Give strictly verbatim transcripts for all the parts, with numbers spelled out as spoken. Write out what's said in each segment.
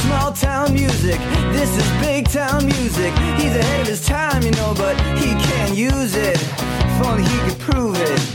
small town music. This is big town music. He's ahead of his time, you know, but he can't use it. If only he could prove it.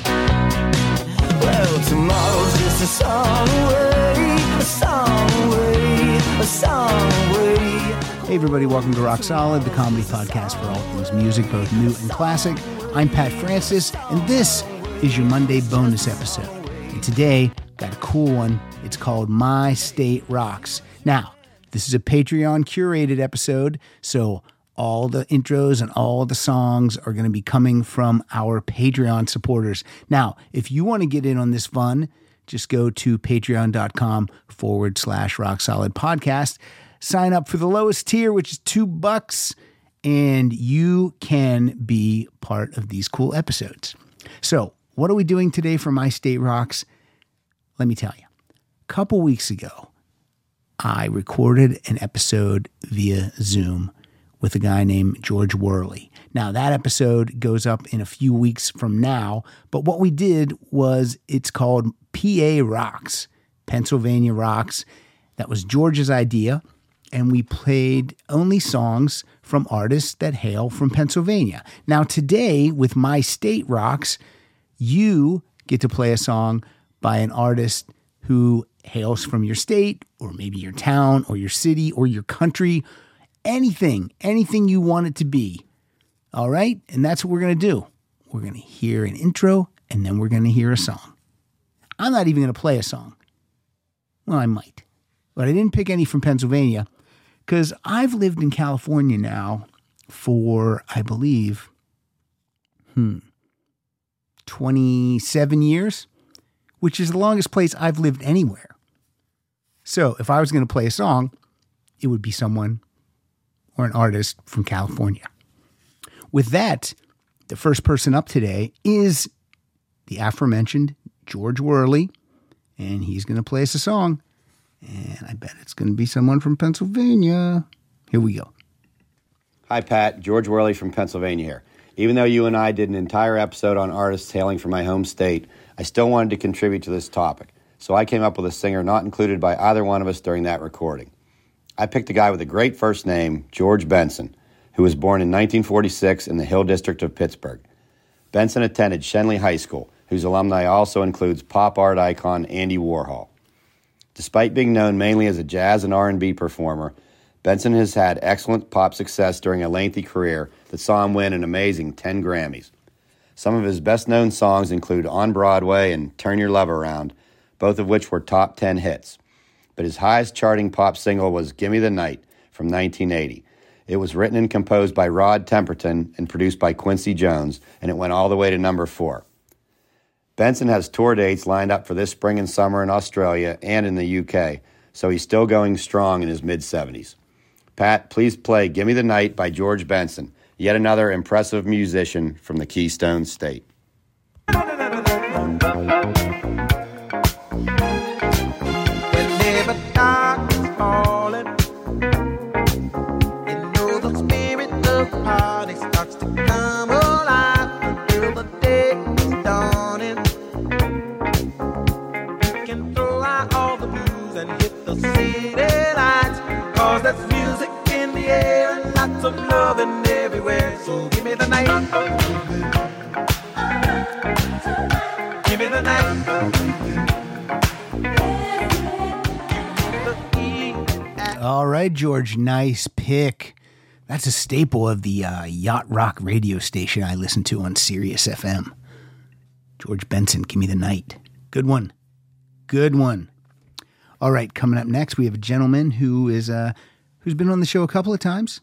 Well, tomorrow's just a song away, a song away, a song away. Hey everybody, welcome to Rock Solid, the comedy podcast for all things music, both new and classic. I'm Pat Francis, and this is your Monday bonus episode. And today, got a cool one. It's called My State Rocks. Now, this is a Patreon curated episode, so all the intros and all the songs are going to be coming from our Patreon supporters. Now, if you want to get in on this fun, just go to patreon.com forward slash rock solid podcast. Sign up for the lowest tier, which is two bucks, and you can be part of these cool episodes. So, what are we doing today for My State Rocks? Let me tell you. A couple weeks ago, I recorded an episode via Zoom with a guy named George Worley. Now, that episode goes up in a few weeks from now, but what we did was, it's called P A Rocks, Pennsylvania Rocks. That was George's idea, and we played only songs from artists that hail from Pennsylvania. Now, today, with My State Rocks, you get to play a song by an artist who hails from your state, or maybe your town, or your city, or your country. Anything, anything you want it to be. All right? And that's what we're going to do. We're going to hear an intro, and then we're going to hear a song. I'm not even going to play a song. Well, I might. But I didn't pick any from Pennsylvania because I've lived in California now for, I believe, hmm, twenty-seven years, which is the longest place I've lived anywhere. So if I was going to play a song, it would be someone or an artist from California. With that, the first person up today is the aforementioned George Worley, and he's going to play us a song, and I bet it's going to be someone from Pennsylvania. Here we go. Hi, Pat. George Worley from Pennsylvania here. Even though you and I did an entire episode on artists hailing from my home state, I still wanted to contribute to this topic, so I came up with a singer not included by either one of us during that recording. I picked a guy with a great first name, George Benson, who was born in nineteen forty-six in the Hill District of Pittsburgh. Benson attended Schenley High School, whose alumni also includes pop art icon Andy Warhol. Despite being known mainly as a jazz and R and B performer, Benson has had excellent pop success during a lengthy career that saw him win an amazing ten Grammys. Some of his best-known songs include On Broadway and Turn Your Love Around, both of which were top ten hits. But his highest charting pop single was Gimme the Night from nineteen eighty. It was written and composed by Rod Temperton and produced by Quincy Jones, and it went all the way to number four. Benson has tour dates lined up for this spring and summer in Australia and in the U K, so he's still going strong in his mid-seventies. Pat, please play Gimme the Night by George Benson, yet another impressive musician from the Keystone State. Loving everywhere, so give me the night. Give me the night. All right, George, nice pick. That's a staple of the uh, yacht rock radio station I listen to on Sirius F M. George Benson, Give Me the Night. Good one. Good one. All right, coming up next, we have a gentleman who is uh, who's been on the show a couple of times.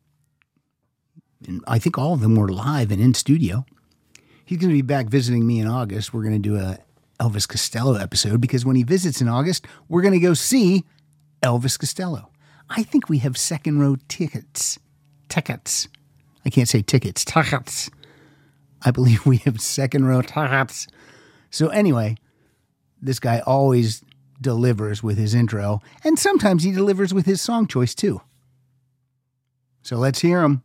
And I think all of them were live and in studio. He's going to be back visiting me in August. We're going to do a Elvis Costello episode because when he visits in August, we're going to go see Elvis Costello. I think we have second row tickets. Tickets. I can't say tickets. Tickets. I believe we have second row tickets. So anyway, this guy always delivers with his intro, and sometimes he delivers with his song choice too. So let's hear him.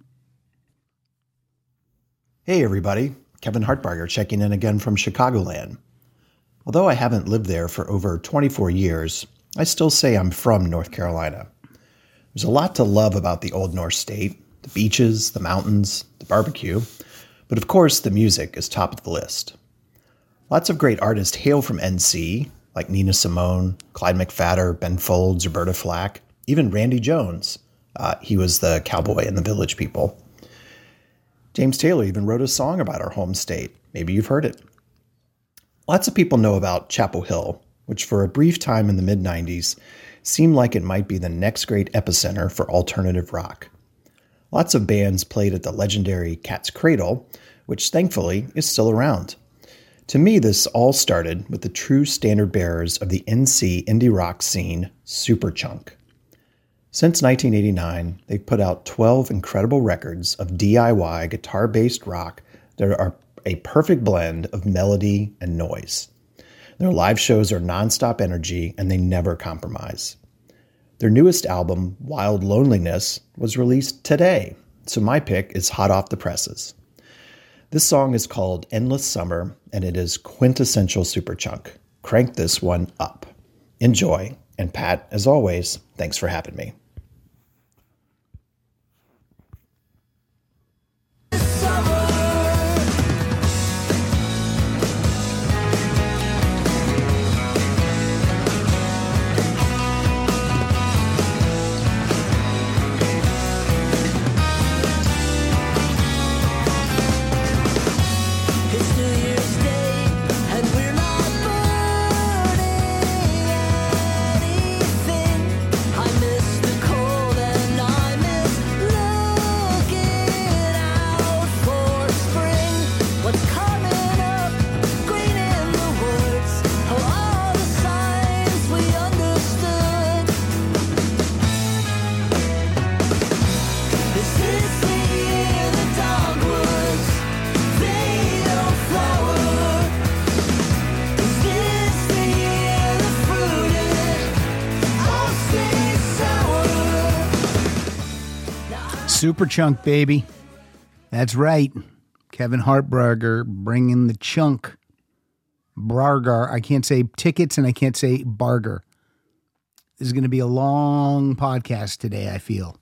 Hey everybody, Kevin Hartbarger checking in again from Chicagoland. Although I haven't lived there for over twenty-four years, I still say I'm from North Carolina. There's a lot to love about the Old North State, the beaches, the mountains, the barbecue, but of course the music is top of the list. Lots of great artists hail from N C, like Nina Simone, Clyde McPhatter, Ben Folds, Roberta Flack, even Randy Jones. Uh, he was the cowboy in the Village People. James Taylor even wrote a song about our home state. Maybe you've heard it. Lots of people know about Chapel Hill, which for a brief time in the mid nineties seemed like it might be the next great epicenter for alternative rock. Lots of bands played at the legendary Cat's Cradle, which thankfully is still around. To me, this all started with the true standard bearers of the N C indie rock scene, Superchunk. Since nineteen eighty-nine, they've put out twelve incredible records of D I Y guitar-based rock that are a perfect blend of melody and noise. Their live shows are nonstop energy, and they never compromise. Their newest album, Wild Loneliness, was released today, so my pick is hot off the presses. This song is called Endless Summer, and it is quintessential Superchunk. Crank this one up. Enjoy, and Pat, as always, thanks for having me. Superchunk, baby. That's right. Kevin Hartbarger bringing the chunk. Barger. I can't say tickets and I can't say barger. This is going to be a long podcast today, I feel.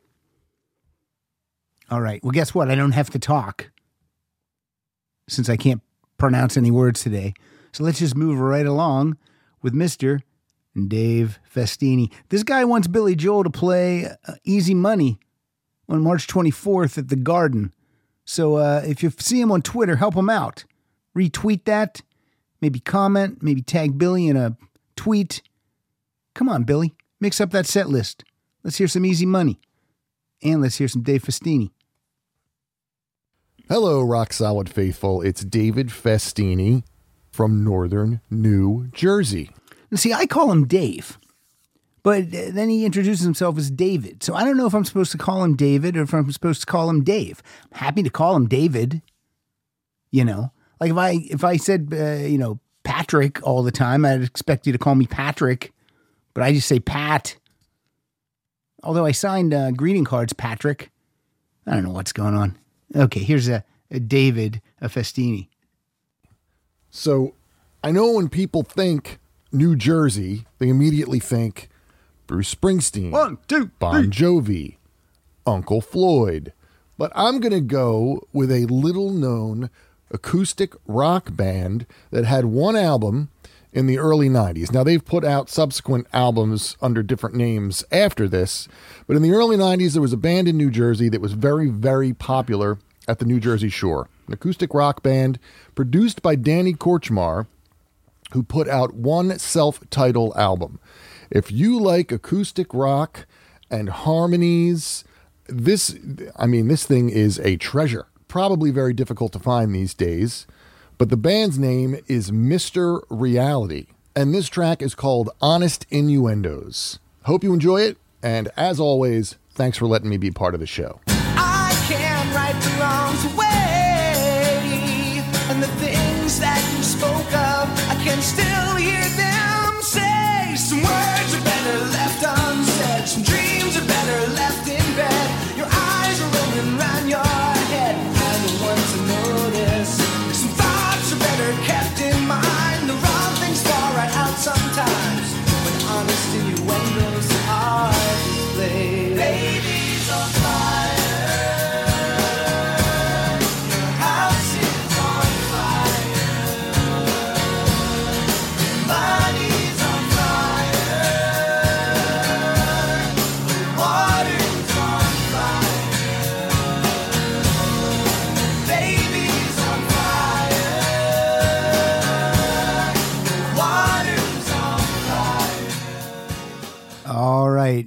All right. Well, guess what? I don't have to talk since I can't pronounce any words today. So let's just move right along with Mister Dave Festini. This guy wants Billy Joel to play uh, Easy Money on March twenty-fourth at the Garden. So uh, if you see him on Twitter, help him out. Retweet that. Maybe comment. Maybe tag Billy in a tweet. Come on, Billy. Mix up that set list. Let's hear some Easy Money. And let's hear some Dave Festini. Hello, Rock Solid Faithful. It's David Festini from Northern New Jersey. Now, see, I call him Dave. But then he introduces himself as David. So I don't know if I'm supposed to call him David or if I'm supposed to call him Dave. I'm happy to call him David. You know, like if I if I said, uh, you know, Patrick all the time, I'd expect you to call me Patrick. But I just say Pat. Although I signed uh, greeting cards, Patrick. I don't know what's going on. Okay, here's a, a David a Festini. So I know when people think New Jersey, they immediately think Bruce Springsteen, One, two, Bon Jovi, Uncle Floyd. But I'm going to go with a little-known acoustic rock band that had one album in the early nineties. Now, they've put out subsequent albums under different names after this, but in the early nineties, there was a band in New Jersey that was very, very popular at the New Jersey Shore. An acoustic rock band produced by Danny Korchmar, who put out one self-titled album. If you like acoustic rock and harmonies, this, I mean, this thing is a treasure. Probably very difficult to find these days, but the band's name is Mister Reality, and this track is called Honest Innuendos. Hope you enjoy it, and as always, thanks for letting me be part of the show. I can right the wrongs away, and the things that you spoke of, I can still hear them say. Some words are better left unsaid, some dreams are better left in bed. Your eyes are rolling round your head, I'm the one to notice. Some thoughts are better kept in mind, the wrong things fall right out sometimes, when honest innuendos are displayed.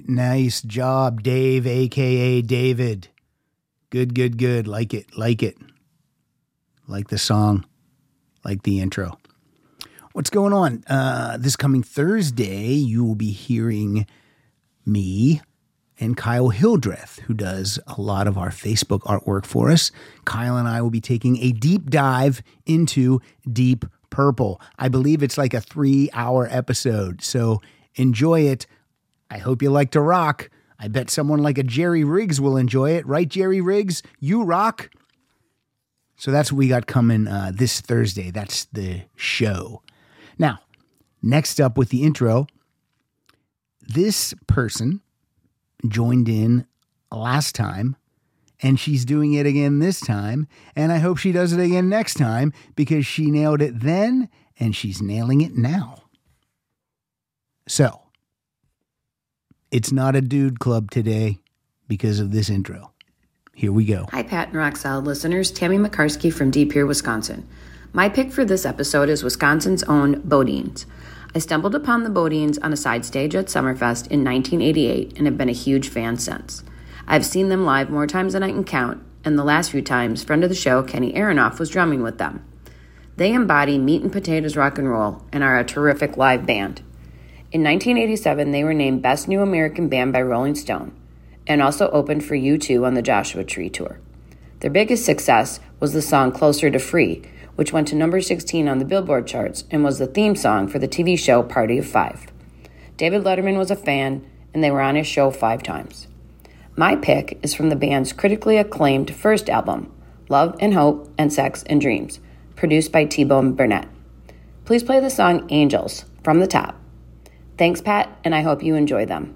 Nice job, Dave, a k a. David. Good, good, good. Like it, like it. Like the song, like the intro. What's going on? Uh, this coming Thursday, you will be hearing me and Kyle Hildreth, who does a lot of our Facebook artwork for us. Kyle and I will be taking a deep dive into Deep Purple. I believe it's like a three-hour episode, so enjoy it. I hope you like to rock. I bet someone like a Jerry Riggs will enjoy it. Right, Jerry Riggs? You rock. So that's what we got coming uh, this Thursday. That's the show. Now, next up with the intro, this person joined in last time, and she's doing it again this time, and I hope she does it again next time because she nailed it then, and she's nailing it now. So, it's not a dude club today because of this intro. Here we go. Hi, Pat and Rock Solid listeners. Tammy McCarsky from Deep Pier, Wisconsin. My pick for this episode is Wisconsin's own Bodines. I stumbled upon the Bodines on a side stage at Summerfest in nineteen eighty-eight and have been a huge fan since. I've seen them live more times than I can count, and the last few times, friend of the show, Kenny Aronoff, was drumming with them. They embody meat and potatoes rock and roll and are a terrific live band. In nineteen eighty-seven, they were named Best New American Band by Rolling Stone and also opened for U two on the Joshua Tree Tour. Their biggest success was the song Closer to Free, which went to number sixteen on the Billboard charts and was the theme song for the T V show Party of Five. David Letterman was a fan, and they were on his show five times. My pick is from the band's critically acclaimed first album, Love and Hope and Sex and Dreams, produced by T-Bone Burnett. Please play the song Angels from the top. Thanks, Pat, and I hope you enjoy them.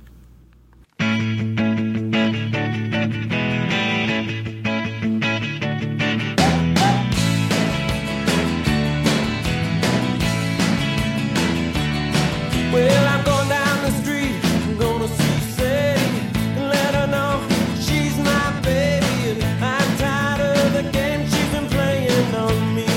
Well, I'm going down the street, I'm gonna see Sadie and let her know she's my baby, and I'm tired of the game she's been playing on me.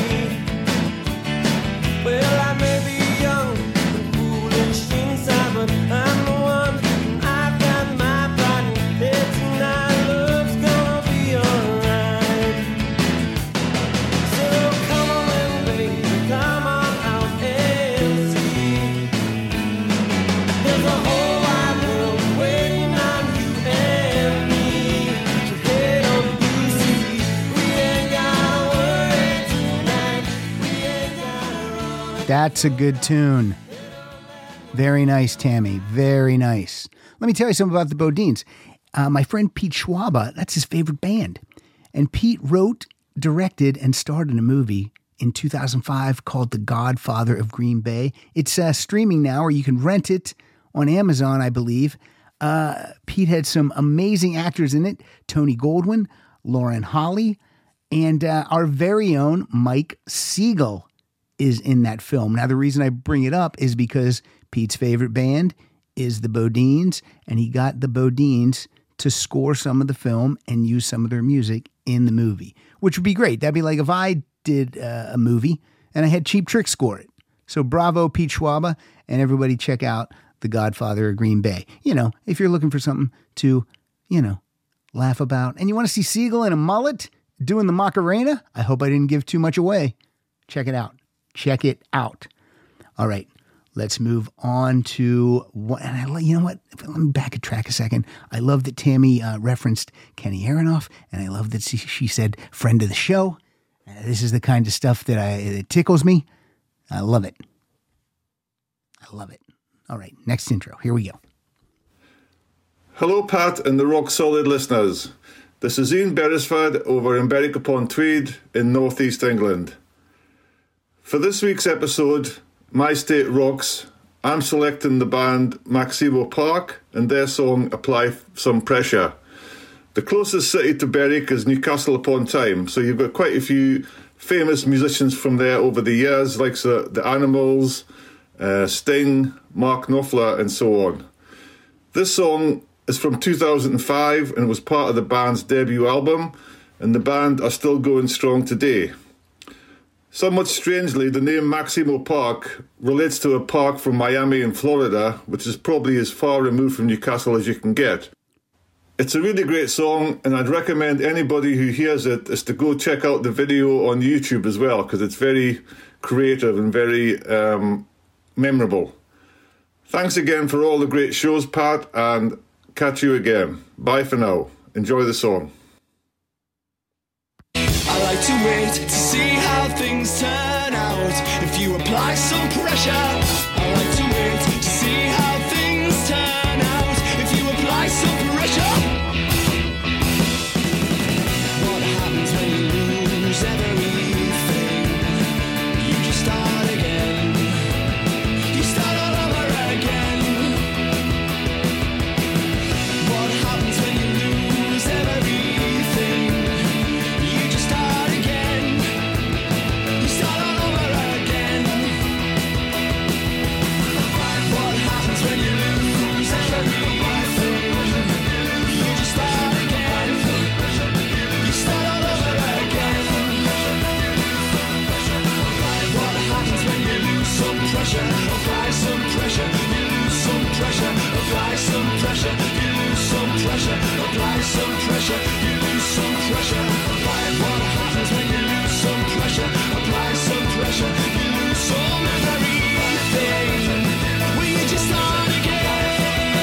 Well, I may be young and foolish inside, but I'm the one, and I've got my pride, and it's tonight, love's gonna be alright. So come on in, baby, come on out and see. There's a whole wide world waiting on you and me to head on you see. We ain't gotta worry tonight. We ain't gotta run. That's a good tune. Very nice, Tammy. Very nice. Let me tell you something about the Bodines. Uh, my friend Pete Schwaba, that's his favorite band. And Pete wrote, directed, and starred in a movie in two thousand five called The Godfather of Green Bay. It's uh, streaming now, or you can rent it on Amazon, I believe. Uh, Pete had some amazing actors in it. Tony Goldwyn, Lauren Holly, and uh, our very own Mike Siegel is in that film. Now, the reason I bring it up is because Pete's favorite band is the Bodines, and he got the Bodines to score some of the film and use some of their music in the movie, which would be great. That'd be like if I did uh, a movie and I had Cheap Trick score it. So bravo, Pete Schwaba, and everybody check out The Godfather of Green Bay. You know, if you're looking for something to, you know, laugh about, and you want to see Siegel in a mullet doing the Macarena, I hope I didn't give too much away. Check it out. Check it out. All right, let's move on to what, and I, you know what? Let me back a track a second. I love that Tammy uh, referenced Kenny Aronoff, and I love that she, she said friend of the show. Uh, this is the kind of stuff that I it tickles me. I love it. I love it. All right, next intro. Here we go. Hello, Pat and the Rock Solid listeners. This is Ian Beresford over in Berwick-upon-Tweed in northeast England. For this week's episode, My State Rocks, I'm selecting the band Maximo Park and their song Apply Some Pressure. The closest city to Berwick is Newcastle upon Tyne, so you've got quite a few famous musicians from there over the years, like the, the Animals, uh, Sting, Mark Knopfler, and so on. This song is from two thousand five and was part of the band's debut album, and the band are still going strong today. Somewhat strangely, the name Maximo Park relates to a park from Miami in Florida, which is probably as far removed from Newcastle as you can get. It's a really great song, and I'd recommend anybody who hears it is to go check out the video on YouTube as well, because it's very creative and very um, memorable. Thanks again for all the great shows, Pat, and catch you again. Bye for now. Enjoy the song. I like to wait to see how things turn out. If you apply some pressure, I like to wait to see how things turn out. If you apply some pressure, what happens when you lose everything? You just start again. You start all over again. What happens when you lose everything? You just start again. You start all over again. What happens when you lose everything? You just start again. You start all over again. What happens when you lose some pressure? Apply some pressure. You lose some pressure. Apply some pressure. You lose some pressure. Apply some pressure. You lose some pressure. Apply. What happens when you lose some pressure? Apply some pressure. You lose some everything. Will you just start again?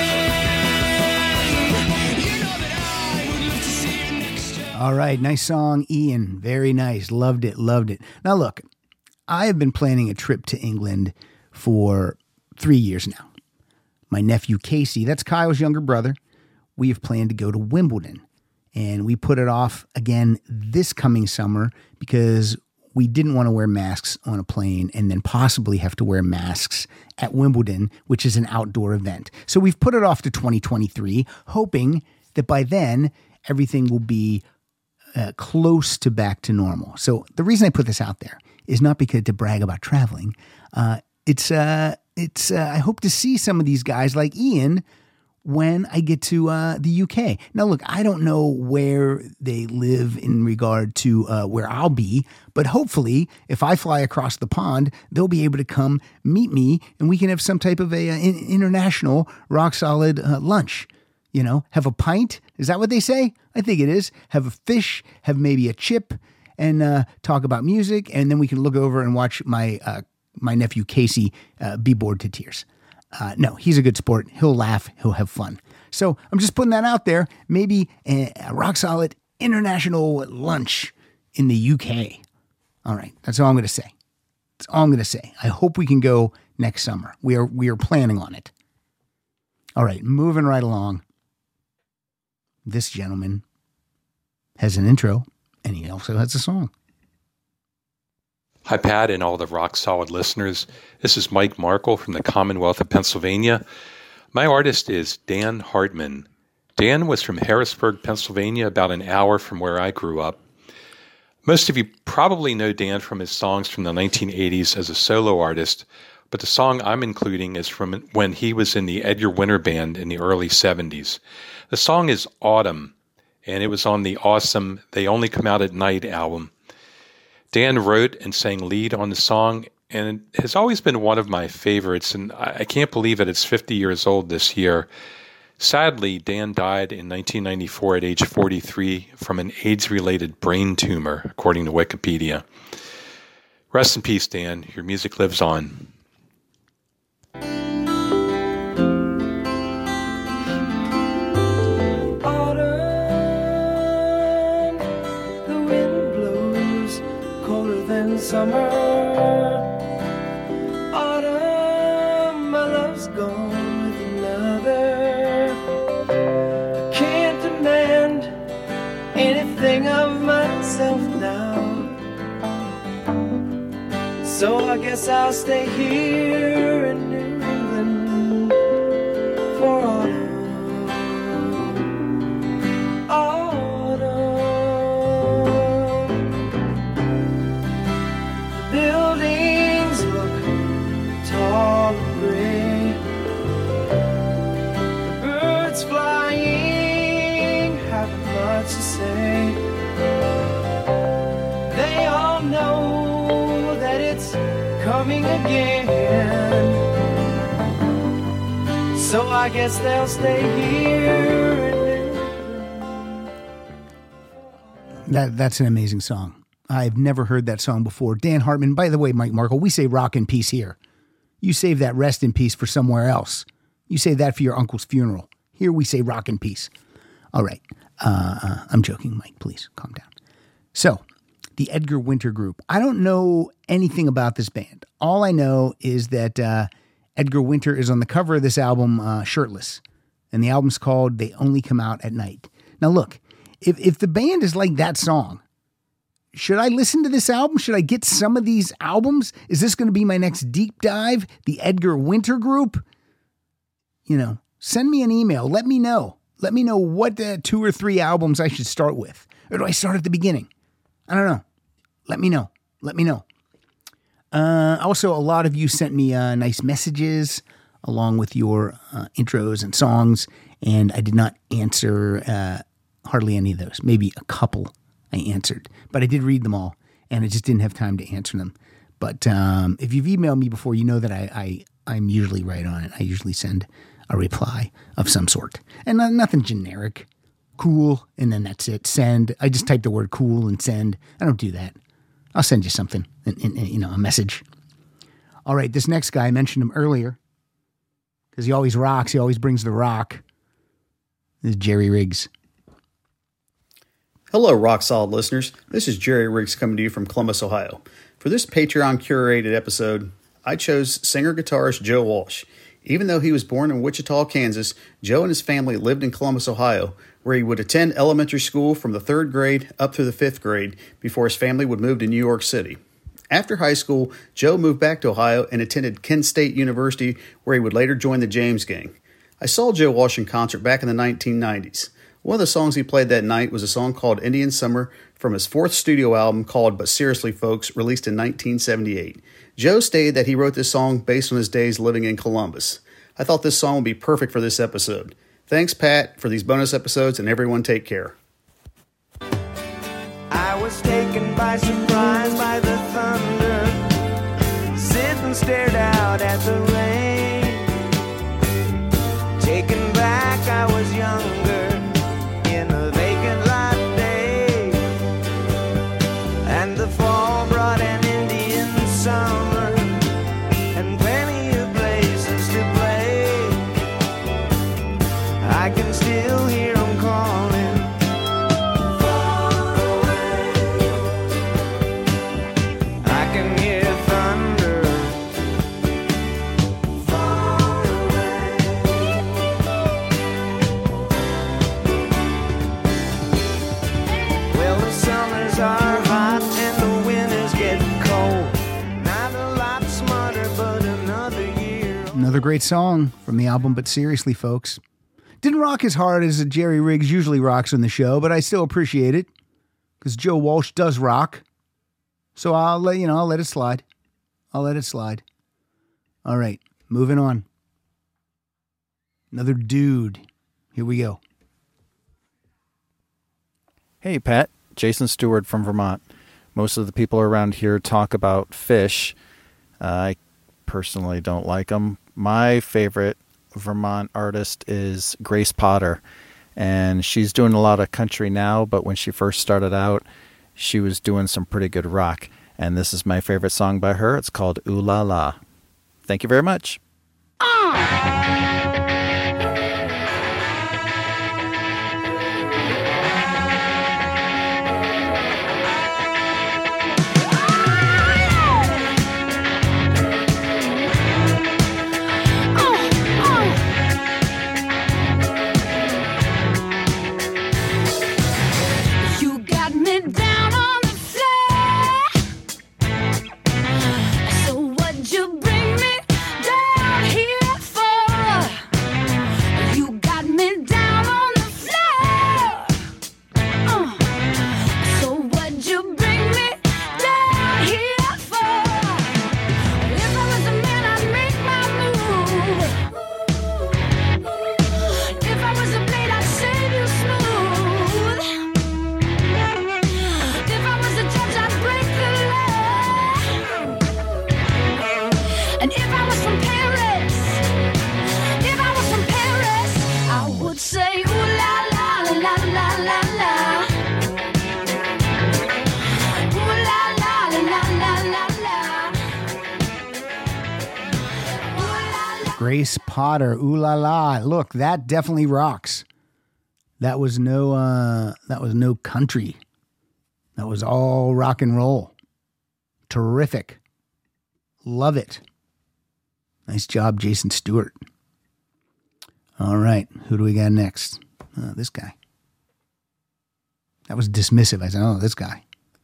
You know that I would love to see you next year. All right, nice song, Ian. Very nice. Loved it, loved it. Now, look, I have been planning a trip to England for three years now. My nephew Casey, that's Kyle's younger brother, we have planned to go to Wimbledon. And we put it off again this coming summer because we didn't want to wear masks on a plane and then possibly have to wear masks at Wimbledon, which is an outdoor event. So we've put it off to twenty twenty-three, hoping that by then everything will be uh, close to back to normal. So the reason I put this out there is not because to brag about traveling. Uh, it's uh, it's uh, I hope to see some of these guys like Ian when I get to uh, the U K. Now, look, I don't know where they live in regard to uh, where I'll be, but hopefully if I fly across the pond, they'll be able to come meet me and we can have some type of a uh, in- international rock solid uh, lunch. You know, have a pint. Is that what they say? I think it is. Have a fish, have maybe a chip, and uh, talk about music. And then we can look over and watch my uh, my nephew Casey uh, be bored to tears. Uh, no, he's a good sport. He'll laugh. He'll have fun. So I'm just putting that out there. Maybe a, a rock solid international lunch in the U K. All right. That's all I'm going to say. That's all I'm going to say. I hope we can go next summer. We are, we are planning on it. All right. Moving right along. This gentleman has an intro and he also has a song. Hi, Pat, and all the Rock Solid listeners. This is Mike Markle from the Commonwealth of Pennsylvania. My artist is Dan Hartman. Dan was from Harrisburg, Pennsylvania, about an hour from where I grew up. Most of you probably know Dan from his songs from the nineteen eighties as a solo artist, but the song I'm including is from when he was in the Edgar Winter Band in the early seventies. The song is Autumn, and it was on the awesome They Only Come Out at Night album. Dan wrote and sang lead on the song, and it has always been one of my favorites, and I can't believe that it's fifty years old this year. Sadly, Dan died in nineteen ninety-four at age forty-three from an AIDS-related brain tumor, according to Wikipedia. Rest in peace, Dan. Your music lives on. Summer, autumn, my love's gone with another. I can't demand anything of myself now, so I guess I'll stay here in New England for autumn. Autumn. Buildings look tall and gray. The birds flying haven't much to say. They all know coming again. So I guess they'll stay here. That that's an amazing song. I've never heard that song before. Dan Hartman. By the way, Mike Markle, we say rock in peace here. You save that rest in peace for somewhere else. You say that for your uncle's funeral. Here we say rock in peace. All right. Uh, uh, I'm joking, Mike. Please calm down. So, the Edgar Winter Group. I don't know anything about this band. All I know is that uh, Edgar Winter is on the cover of this album uh, shirtless. And the album's called They Only Come Out at Night. Now, look, if if the band is like that song, should I listen to this album? Should I get some of these albums? Is this going to be my next deep dive? The Edgar Winter Group? You know, send me an email. Let me know. Let me know what uh, two or three albums I should start with. Or do I start at the beginning? I don't know. Let me know. Let me know. Uh, also, a lot of you sent me uh, nice messages along with your uh, intros and songs, and I did not answer uh, hardly any of those. Maybe a couple I answered, but I did read them all, and I just didn't have time to answer them. But um, if you've emailed me before, you know that I, I, I'm usually right on it. I usually send a reply of some sort, and not, nothing generic. Cool, and then that's it. Send. I just type the word cool and send. I don't do that. I'll send you something, in, in, in, you know, a message. All right, this next guy, I mentioned him earlier because he always rocks. He always brings the rock. This is Jerry Riggs. Hello, Rock Solid listeners. This is Jerry Riggs coming to you from Columbus, Ohio. For this Patreon curated episode, I chose singer-guitarist Joe Walsh. Even though he was born in Wichita, Kansas, Joe and his family lived in Columbus, Ohio, where he would attend elementary school from the third grade up through the fifth grade before his family would move to New York City. After high school, Joe moved back to Ohio and attended Kent State University, where he would later join the James Gang. I saw Joe Walsh in concert back in the nineteen nineties. One of the songs he played that night was a song called Indian Summer from his fourth studio album called But Seriously Folks, released in nineteen seventy-eight. Joe stated that he wrote this song based on his days living in Columbus. I thought this song would be perfect for this episode. Thanks, Pat, for these bonus episodes, and everyone take care. I was taken by surprise by the thunder, sit and stared out at the rain. Taken back, I was younger in a vacant lot day, and the fall brought an Indian summer and plenty of places to play. I can still hear them calling far away. I can hear thunder far away. Well, the summers are hot and the winters get cold. Not a lot smarter, but another year. Another great song from the album, But Seriously Folks. Didn't rock as hard as Jerry Riggs usually rocks on the show, but I still appreciate it because Joe Walsh does rock. So I'll let you know, I'll let it slide. I'll let it slide. All right, moving on. Another dude. Here we go. Hey, Pat. Jason Stewart from Vermont. Most of the people around here talk about Fish. Uh, I personally don't like them. My favorite Vermont artist is Grace Potter, and she's doing a lot of country now, but when she first started out, she was doing some pretty good rock, and this is my favorite song by her. It's called Ooh La La. Thank you very much. You got me down on the floor. So what'd you bring me down here for? Grace Potter, ooh la la. Look, that definitely rocks. That was no uh, that was no country. That was all rock and roll. Terrific. Love it. Nice job, Jason Stewart. All right, who do we got next? Uh, this guy. That was dismissive. I said, oh, this guy.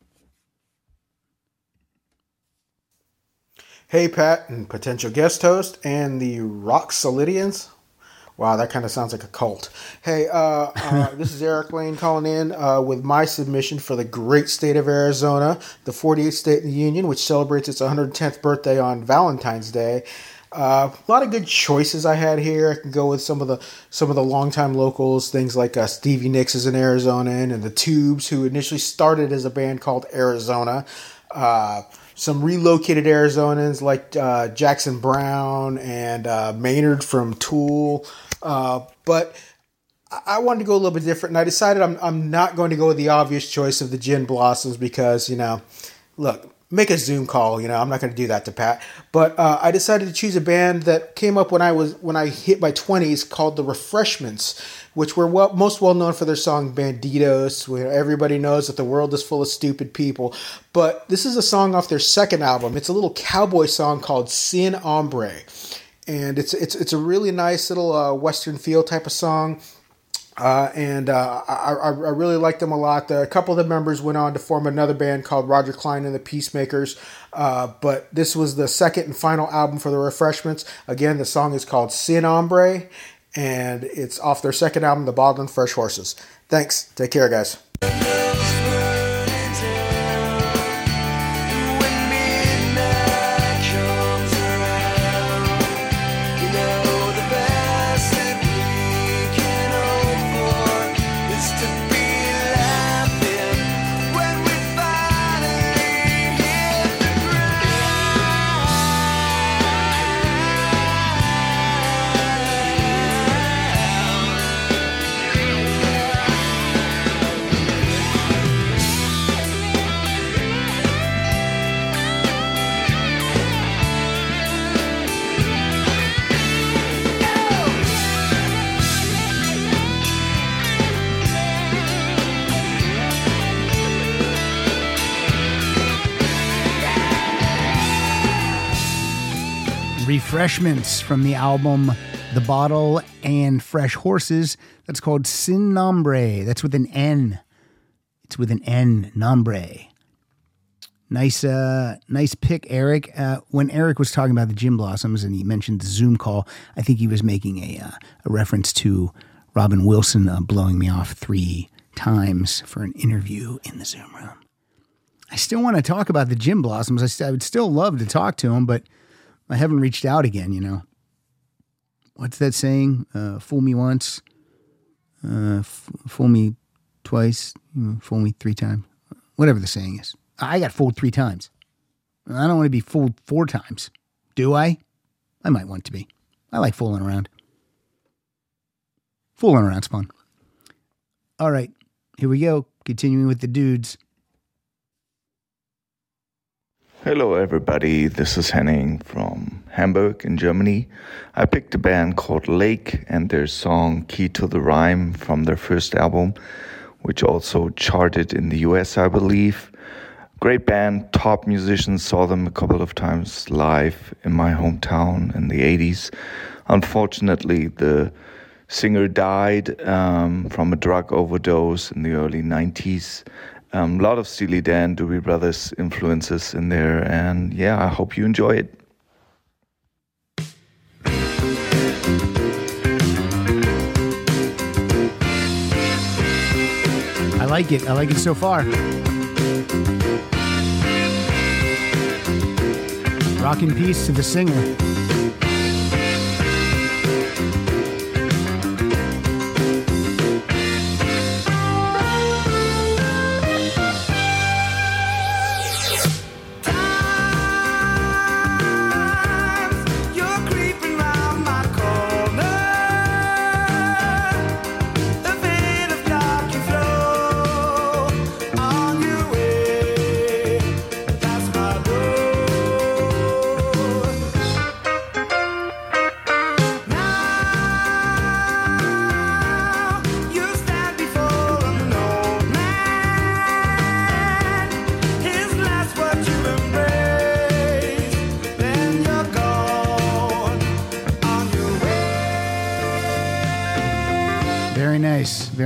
Hey, Pat and potential guest host and the Rock Solidians. Wow, that kind of sounds like a cult. Hey, uh, uh, this is Eric Lane calling in uh, with my submission for the great state of Arizona, the forty-eighth state in the Union, which celebrates its one hundred tenth birthday on Valentine's Day. Uh, a lot of good choices I had here. I can go with some of the some of the longtime locals, things like uh, Stevie Nicks is an Arizonan, and the Tubes, who initially started as a band called Arizona. Uh, some relocated Arizonans like uh, Jackson Brown and uh, Maynard from Tool. Uh, but I wanted to go a little bit different, and I decided I'm I'm not going to go with the obvious choice of the Gin Blossoms because, you know, look, make a Zoom call. You know, I'm not going to do that to Pat. But uh, I decided to choose a band that came up when I was when I hit my twenties called the Refreshments, which were well, most well known for their song Bandidos, where everybody knows that the world is full of stupid people. But this is a song off their second album. It's a little cowboy song called Sin Hombre. And it's it's it's a really nice little uh, Western feel type of song. Uh, and uh, I, I, I really like them a lot. A couple of the members went on to form another band called Roger Klein and the Peacemakers. Uh, but this was the second and final album for the Refreshments. Again, the song is called Sin Hombre. And it's off their second album, The Bottled and Fresh Horses. Thanks. Take care, guys. Refreshments from the album The Bottle and Fresh Horses. That's called Sin Nombre. That's with an N. It's with an N, Nombre. Nice uh, nice pick, Eric. Uh, when Eric was talking about the Gin Blossoms and he mentioned the Zoom call, I think he was making a, uh, a reference to Robin Wilson uh, blowing me off three times for an interview in the Zoom room. I still want to talk about the Gin Blossoms. I, st- I would still love to talk to him, but I haven't reached out again, you know. What's that saying? Uh, fool me once, uh, f- fool me twice, you know, fool me three times. Whatever the saying is. I got fooled three times. I don't want to be fooled four times. Do I? I might want to be. I like fooling around. Fooling around's fun. All right, here we go. Continuing with the dudes. Hello everybody, this is Henning from Hamburg in Germany. I picked a band called Lake and their song Key to the Rhyme from their first album, which also charted in the U S, I believe. Great band, top musicians, saw them a couple of times live in my hometown in the eighties. Unfortunately, the singer died um, from a drug overdose in the early nineties. A um, lot of Steely Dan, Doobie Brothers influences in there, and yeah, I hope you enjoy it. I like it. I like it so far. Rock in peace to the singer.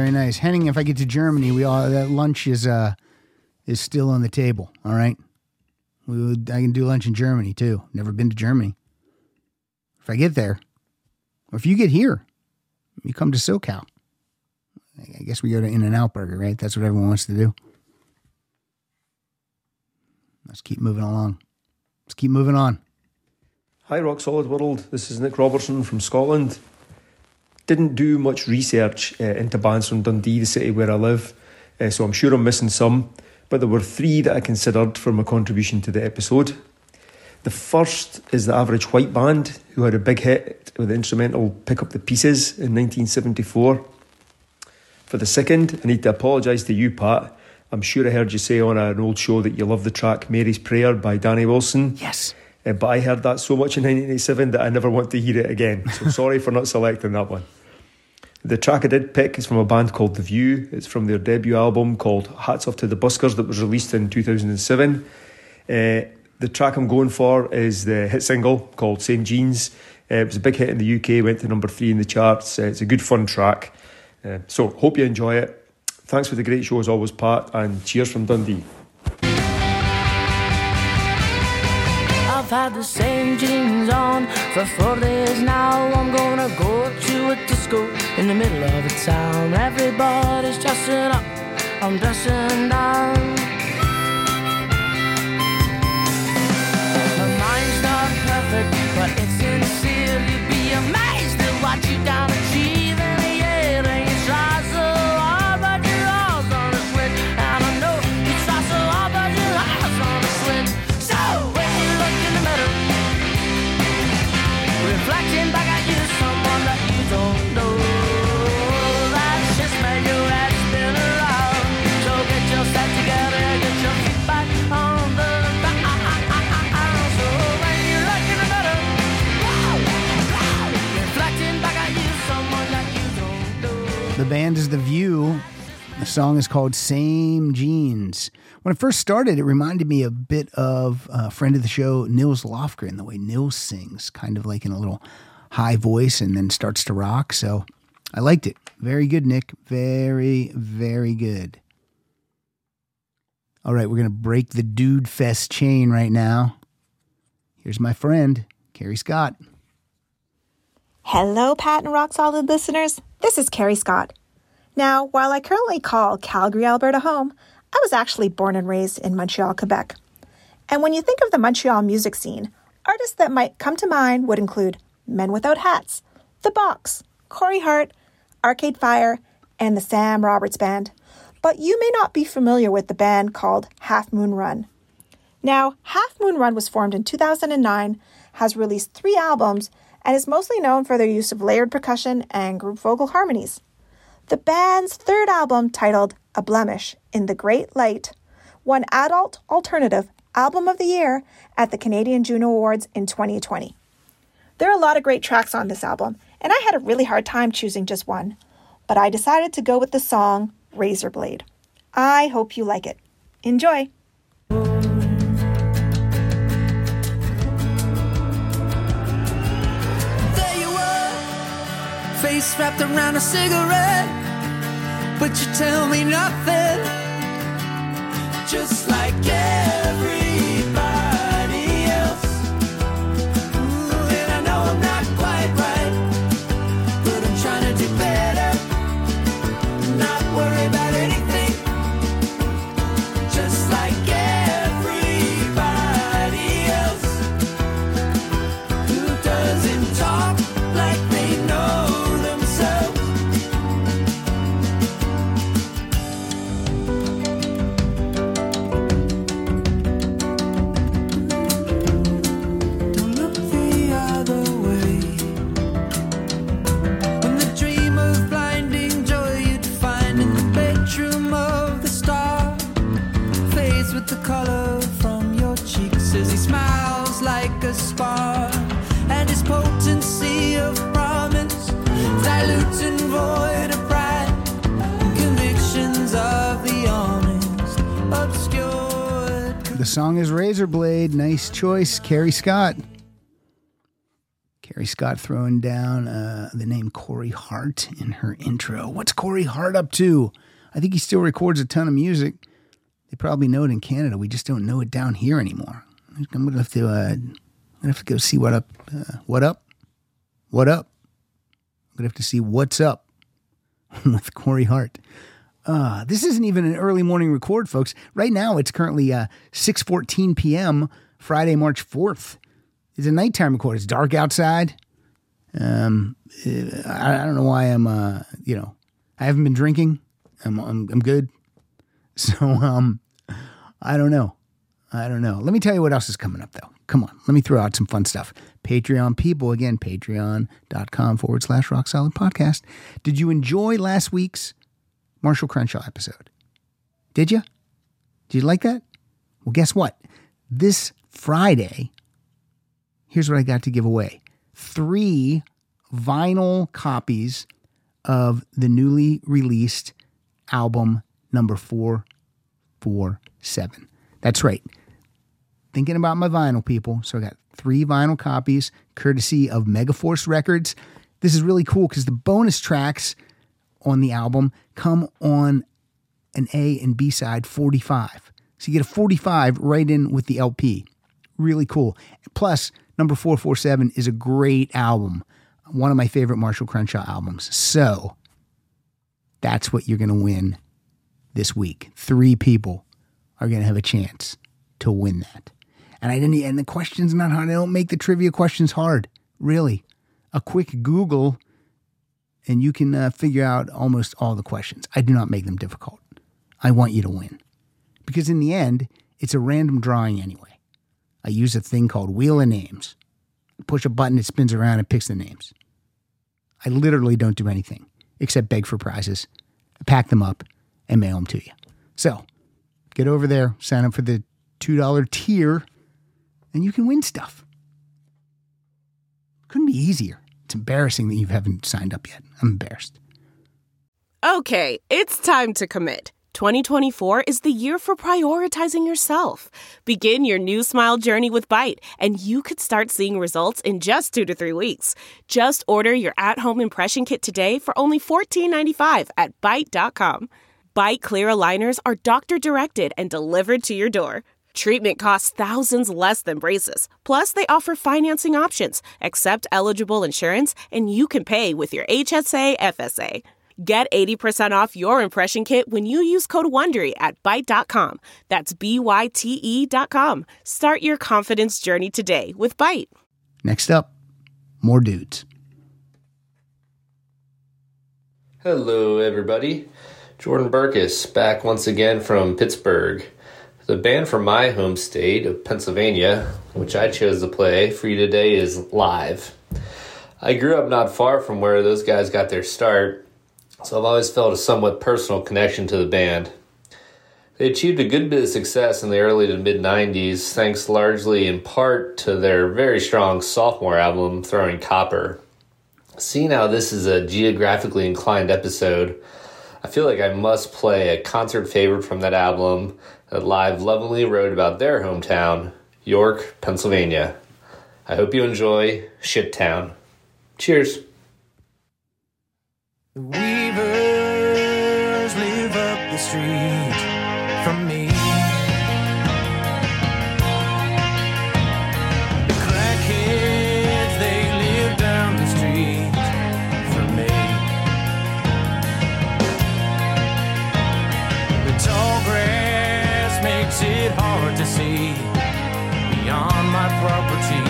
very nice. Henning, if I get to Germany, we all that lunch is uh is still on the table. All right, we would, I can do lunch in Germany too. Never been to Germany. If I get there, or if you get here, you come to SoCal. I guess we go to In-N-Out Burger, right? That's what everyone wants to do. Let's keep moving along. Let's keep moving on. Hi, Rock Solid World. This is Nick Robertson from Scotland. Didn't do much research uh, into bands from Dundee, the city where I live, uh, so I'm sure I'm missing some, but there were three that I considered for my contribution to the episode. The first is the Average White Band, who had a big hit with the instrumental Pick Up the Pieces in nineteen seventy-four. For the second, I need to apologise to you, Pat. I'm sure I heard you say on an old show that you love the track Mary's Prayer by Danny Wilson. Yes. Uh, but I heard that so much in nineteen eighty-seven that I never want to hear it again. So sorry for not selecting that one. The track I did pick is from a band called The View. It's from their debut album called Hats Off to the Buskers that was released in two thousand seven. Uh, the track I'm going for is the hit single called Same Jeans. Uh, it was a big hit in the U K, went to number three in the charts. Uh, it's a good fun track. Uh, so hope you enjoy it. Thanks for the great show as always, Pat, and cheers from Dundee. I've had the same jeans on for four days now. I'm gonna go to a disco in the middle of a town. Everybody's dressing up, I'm dressing down. My mind's not perfect, but it's sincere. You'd be amazed at what you can achieve in the air. And you try so hard, but your all's on a switch. And I know you try so hard, but your all's on a switch. So when you look in the mirror, reflecting back at you, someone that you don't know, that's just made your head spin around. So get yourself together, get your feet back on the ground. So when you look in the mirror, reflecting back at you, someone that you don't know. The band is The View. The song is called Same Jeans. When it first started, it reminded me a bit of a friend of the show, Nils Lofgren, the way Nils sings, kind of like in a little high voice and then starts to rock. So I liked it. Very good, Nick. Very, very good. All right, we're going to break the Dude Fest chain right now. Here's my friend, Carrie Scott. Hello, Pat and Rock Solid listeners. This is Carrie Scott. Now, while I currently call Calgary, Alberta home, I was actually born and raised in Montreal, Quebec. And when you think of the Montreal music scene, artists that might come to mind would include Men Without Hats, The Box, Corey Hart, Arcade Fire, and the Sam Roberts Band. But you may not be familiar with the band called Half Moon Run. Now, Half Moon Run was formed in two thousand nine, has released three albums, and is mostly known for their use of layered percussion and group vocal harmonies. The band's third album, titled A Blemish in the Great Light, won Adult Alternative Album of the Year at the Canadian Juno Awards in twenty twenty. There are a lot of great tracks on this album, and I had a really hard time choosing just one, but I decided to go with the song Razorblade. I hope you like it. Enjoy! Face wrapped around a cigarette, but you tell me nothing. Just like everybody else. Ooh, and I know I'm not quite right, but I'm trying to do better. Not worry about anything. Just like everybody else. Who doesn't talk like they know themselves? Don't look the other way. When the dream of blinding joy you'd find in the bedroom of the star fades with the color from your cheeks as he smiles like a spark, and his potency of promise dilutes and void of pride, convictions of the honest obscured. The song is Razorblade. Nice choice, Carrie Scott. Carrie Scott throwing down uh, the name Corey Hart in her intro. What's Corey Hart up to? I think he still records a ton of music. They probably know it in Canada. We just don't know it down here anymore. I'm gonna have to. Uh, I'm gonna have to go see what up. Uh, what up? What up? I'm gonna have to see what's up with Corey Hart. Uh, this isn't even an early morning record, folks. Right now, it's currently uh, six fourteen p.m. Friday, March fourth. It's a nighttime record. It's dark outside. Um, I, I don't know why I'm. Uh, you know, I haven't been drinking. I'm. I'm, I'm good. So, um, I don't know. I don't know. Let me tell you what else is coming up, though. Come on. Let me throw out some fun stuff. Patreon people, again, patreon.com forward slash rock solid podcast. Did you enjoy last week's Marshall Crenshaw episode? Did you? Did you like that? Well, guess what? This Friday, here's what I got to give away. Three vinyl copies of the newly released album number four four seven. That's right. Thinking about my vinyl, people. So I got three vinyl copies, courtesy of Megaforce Records. This is really cool because the bonus tracks on the album come on an A and B side forty-five. So you get a forty-five right in with the L P. Really cool. Plus, number four four seven is a great album. One of my favorite Marshall Crenshaw albums. So that's what you're going to win this week. Three people are going to have a chance to win that. And I didn't, and the question's not hard. I don't make the trivia questions hard. Really. A quick Google and you can uh, figure out almost all the questions. I do not make them difficult. I want you to win. Because in the end, it's a random drawing anyway. I use a thing called Wheel of Names. Push a button, it spins around and picks the names. I literally don't do anything except beg for prizes, pack them up, and mail them to you. So, get over there, sign up for the two dollar tier, and you can win stuff. Couldn't be easier. It's embarrassing that you haven't signed up yet. I'm embarrassed. Okay, it's time to commit. twenty twenty-four is the year for prioritizing yourself. Begin your new smile journey with Byte, and you could start seeing results in just two to three weeks. Just order your at-home impression kit today for only fourteen ninety-five at byte dot com. Byte clear aligners are doctor-directed and delivered to your door. Treatment costs thousands less than braces. Plus, they offer financing options, accept eligible insurance, and you can pay with your H S A F S A. Get eighty percent off your impression kit when you use code WONDERY at byte dot com. That's B Y T E dot com. Start your confidence journey today with Byte. Next up, more dudes. Hello, everybody. Jordan Burkus back once again from Pittsburgh. The band from my home state of Pennsylvania, which I chose to play for you today, is Live. I grew up not far from where those guys got their start, so I've always felt a somewhat personal connection to the band. They achieved a good bit of success in the early to mid-nineties, thanks largely in part to their very strong sophomore album, Throwing Copper. Seeing how this is a geographically inclined episode, I feel like I must play a concert favorite from that album that Live lovingly wrote about their hometown, York, Pennsylvania. I hope you enjoy Shit Town. Cheers. The Weavers live up the street from me. The crackheads, they live down the street from me. The tall grass makes it hard to see beyond my property.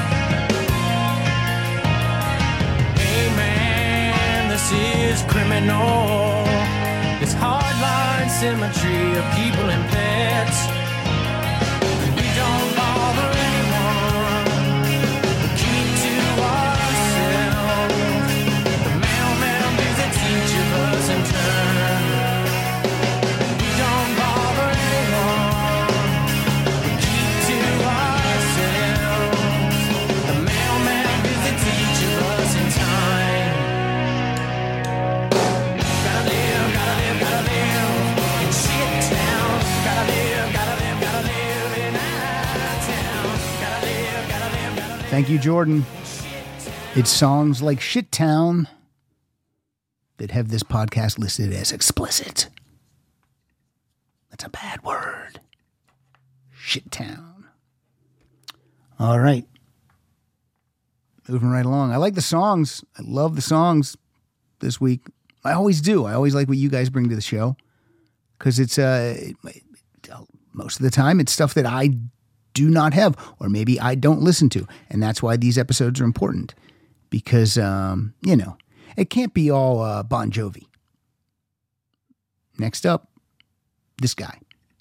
Hey man, this is criminal. This hardline symmetry of people and pets. We don't bother anyone. We keep to ourselves. The mailman visits each of us in turn. We don't bother anyone. We keep to ourselves. The mailman visits each of us in time. Gotta live, gotta live, gotta live in shit town. Gotta live, gotta live, gotta live in our town. Gotta live, gotta live, gotta live. Thank you, Jordan. It's songs like Shit Town that have this podcast listed as explicit. That's a bad word. Shit Town. All right. Moving right along. I like the songs. I love the songs this week. I always do. I always like what you guys bring to the show because it's uh, it, most of the time it's stuff that I do not have or maybe I don't listen to. And that's why these episodes are important because, um, you know, it can't be all uh, Bon Jovi. Next up, this guy.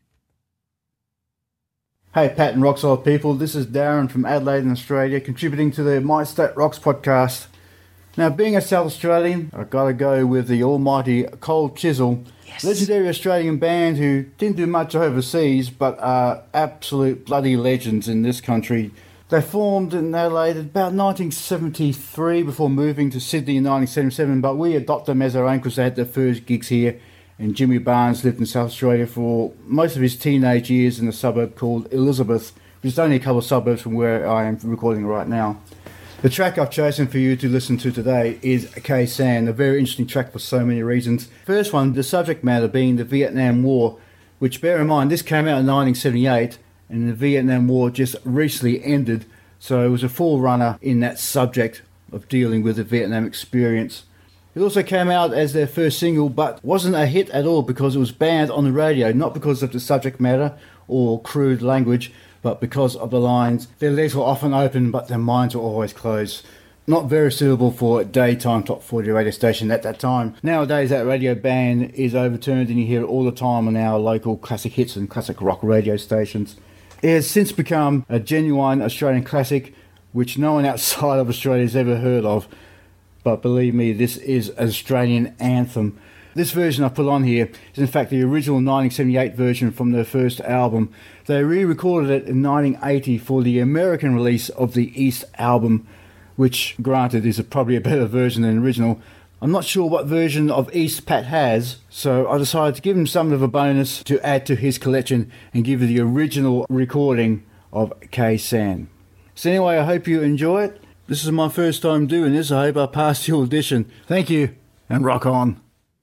Hey, Pat and Rock Solid people, this is Darren from Adelaide in Australia, contributing to the My State Rocks podcast. Now, being a South Australian, I've got to go with the almighty Cold Chisel, yes. Legendary Australian band who didn't do much overseas, but are absolute bloody legends in this country. They formed in Adelaide about nineteen seventy-three before moving to Sydney in nineteen seventy-seven, but we adopted them as our own because they had their first gigs here. And Jimmy Barnes lived in South Australia for most of his teenage years in a suburb called Elizabeth, which is only a couple of suburbs from where I am recording right now. The track I've chosen for you to listen to today is Khe Sanh, a very interesting track for so many reasons. First one, the subject matter being the Vietnam War, which bear in mind, this came out in nineteen seventy-eight and the Vietnam War just recently ended, so it was a forerunner in that subject of dealing with the Vietnam experience. It also came out as their first single, but wasn't a hit at all because it was banned on the radio, not because of the subject matter or crude language, but because of the lines, their legs were often open, but their minds were always closed. Not very suitable for a daytime top forty radio station at that time. Nowadays, that radio ban is overturned and you hear it all the time on our local classic hits and classic rock radio stations. It has since become a genuine Australian classic, which no one outside of Australia has ever heard of. But believe me, this is an Australian anthem. This version I put on here is in fact the original nineteen seventy-eight version from their first album. They re-recorded it in nineteen eighty for the American release of the East album, which granted is a, probably a better version than the original. I'm not sure what version of East Pat has, so I decided to give him something of a bonus to add to his collection and give you the original recording of Khe Sanh. So anyway, I hope you enjoy it. This is my first time doing this. I hope I passed the audition. Thank you, and rock on.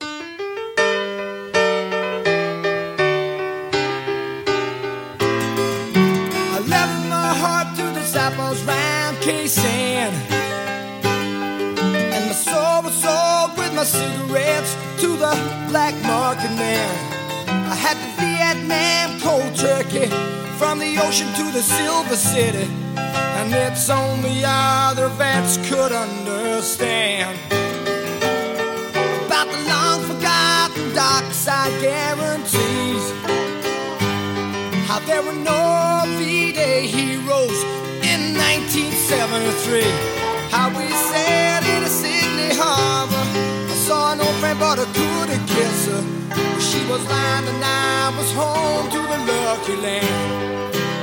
I left my heart to disciples round Khe Sanh, and my soul was sold with my cigarettes to the black market man. I had the Vietnam cold turkey from the ocean to the Silver City, and it's only other vets could understand about the long-forgotten dark side guarantees, how there were no V-Day heroes in nineteen seventy-three, how we sailed into Sydney Harbor. I saw an old friend but I couldn't kiss her. She was lying and I was home to the lucky land.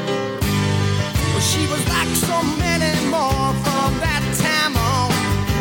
She was like so many more from that time on.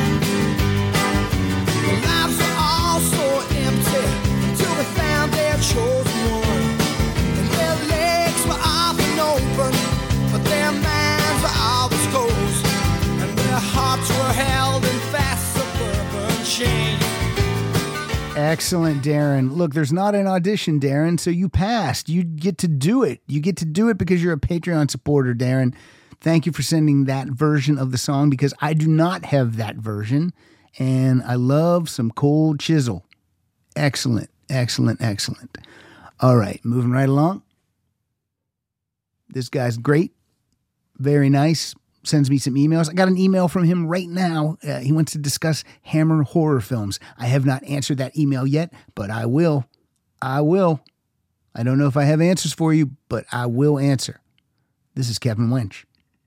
Their lives were all so empty till they found their chosen one. And their legs were often open, but their minds were always closed, and their hearts were held in fast suburban chains. Excellent, Darren. Look, there's not an audition, Darren, so you passed. You get to do it. You get to do it because you're a Patreon supporter, Darren. Thank you for sending that version of the song because I do not have that version, and I love some Cold Chisel. Excellent, excellent, excellent. All right, moving right along. This guy's great. Very nice. Sends me some emails. I got an email from him right now. Uh, he wants to discuss Hammer horror films. I have not answered that email yet, but I will. I will. I don't know if I have answers for you, but I will answer. This is Kevin Winch.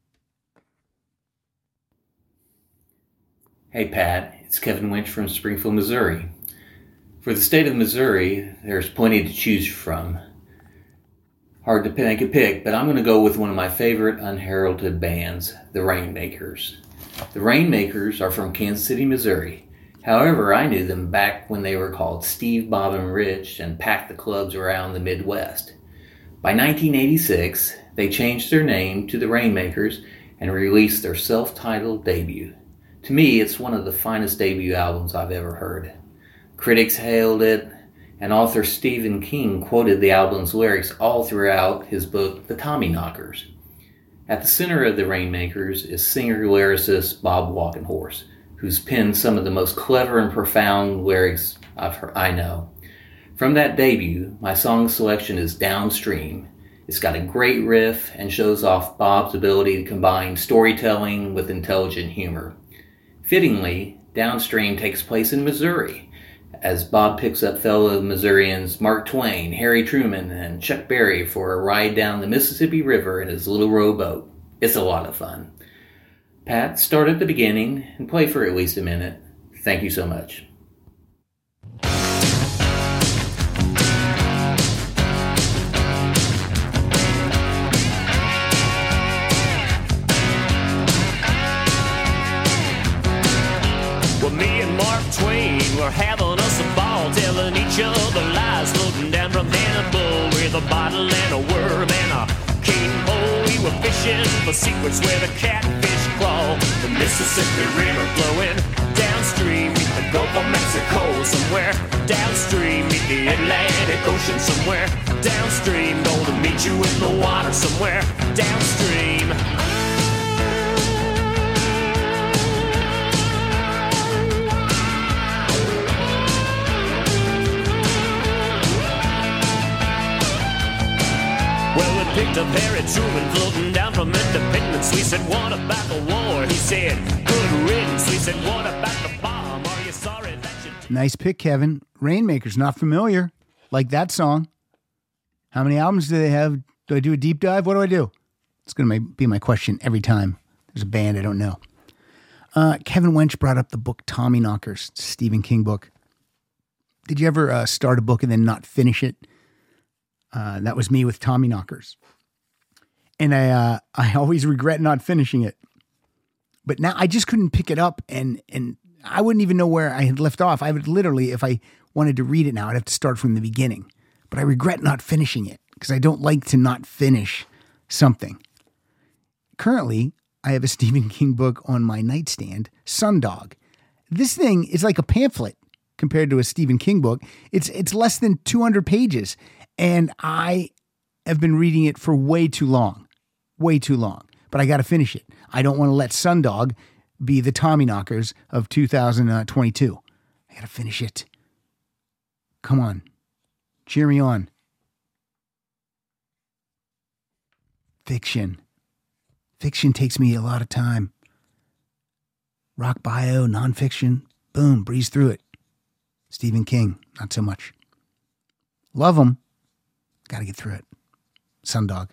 Hey, Pat. It's Kevin Winch from Springfield, Missouri. For the state of Missouri, there's plenty to choose from. Hard to make a pick, but I'm going to go with one of my favorite unheralded bands, the Rainmakers. The Rainmakers are from Kansas City, Missouri. However, I knew them back when they were called Steve, Bob, and Rich and packed the clubs around the Midwest. By nineteen eighty-six, they changed their name to the Rainmakers and released their self-titled debut. To me, it's one of the finest debut albums I've ever heard. Critics hailed it, and author Stephen King quoted the album's lyrics all throughout his book, The Tommyknockers. At the center of the Rainmakers is singer-lyricist Bob Walkenhorst, who's penned some of the most clever and profound lyrics I've heard, I know. From that debut, my song selection is Downstream. It's got a great riff and shows off Bob's ability to combine storytelling with intelligent humor. Fittingly, Downstream takes place in Missouri, as Bob picks up fellow Missourians Mark Twain, Harry Truman, and Chuck Berry for a ride down the Mississippi River in his little rowboat. It's a lot of fun. Pat, start at the beginning and play for at least a minute. Thank you so much. Well, me and Mark Twain were having us a ball, telling each other lies, floating down from Hannibal with a bottle and a worm and a cane pole. We were fishing for secrets where the catfish crawl. The Mississippi River flowing downstream, meet the Gulf of Mexico somewhere downstream, meet the Atlantic Ocean somewhere downstream. Gonna meet you in the water somewhere downstream. Well, we picked up Harry Truman floating down from Independence. We said, what about the war? He said, good riddance. We said, what about the bomb? Are you sorry that you... Nice pick, Kevin. Rainmakers, not familiar. Like that song. How many albums do they have? Do I do a deep dive? What do I do? It's going to be my question every time there's a band I don't know. Uh, Kevin Wench brought up the book Tommyknockers, Stephen King book. Did you ever uh, start a book and then not finish it? Uh, that was me with Tommyknockers. And I uh, I always regret not finishing it. But now I just couldn't pick it up, and and I wouldn't even know where I had left off. I would literally, if I wanted to read it now, I'd have to start from the beginning. But I regret not finishing it because I don't like to not finish something. Currently, I have a Stephen King book on my nightstand, Sundog. This thing is like a pamphlet compared to a Stephen King book. It's it's less than two hundred pages. And I have been reading it for way too long, way too long, but I got to finish it. I don't want to let Sundog be the Tommyknockers of two thousand twenty-two. I got to finish it. Come on. Cheer me on. Fiction. Fiction takes me a lot of time. Rock bio, nonfiction, boom, breeze through it. Stephen King, not so much. Love him. Got to get through it. Sundog.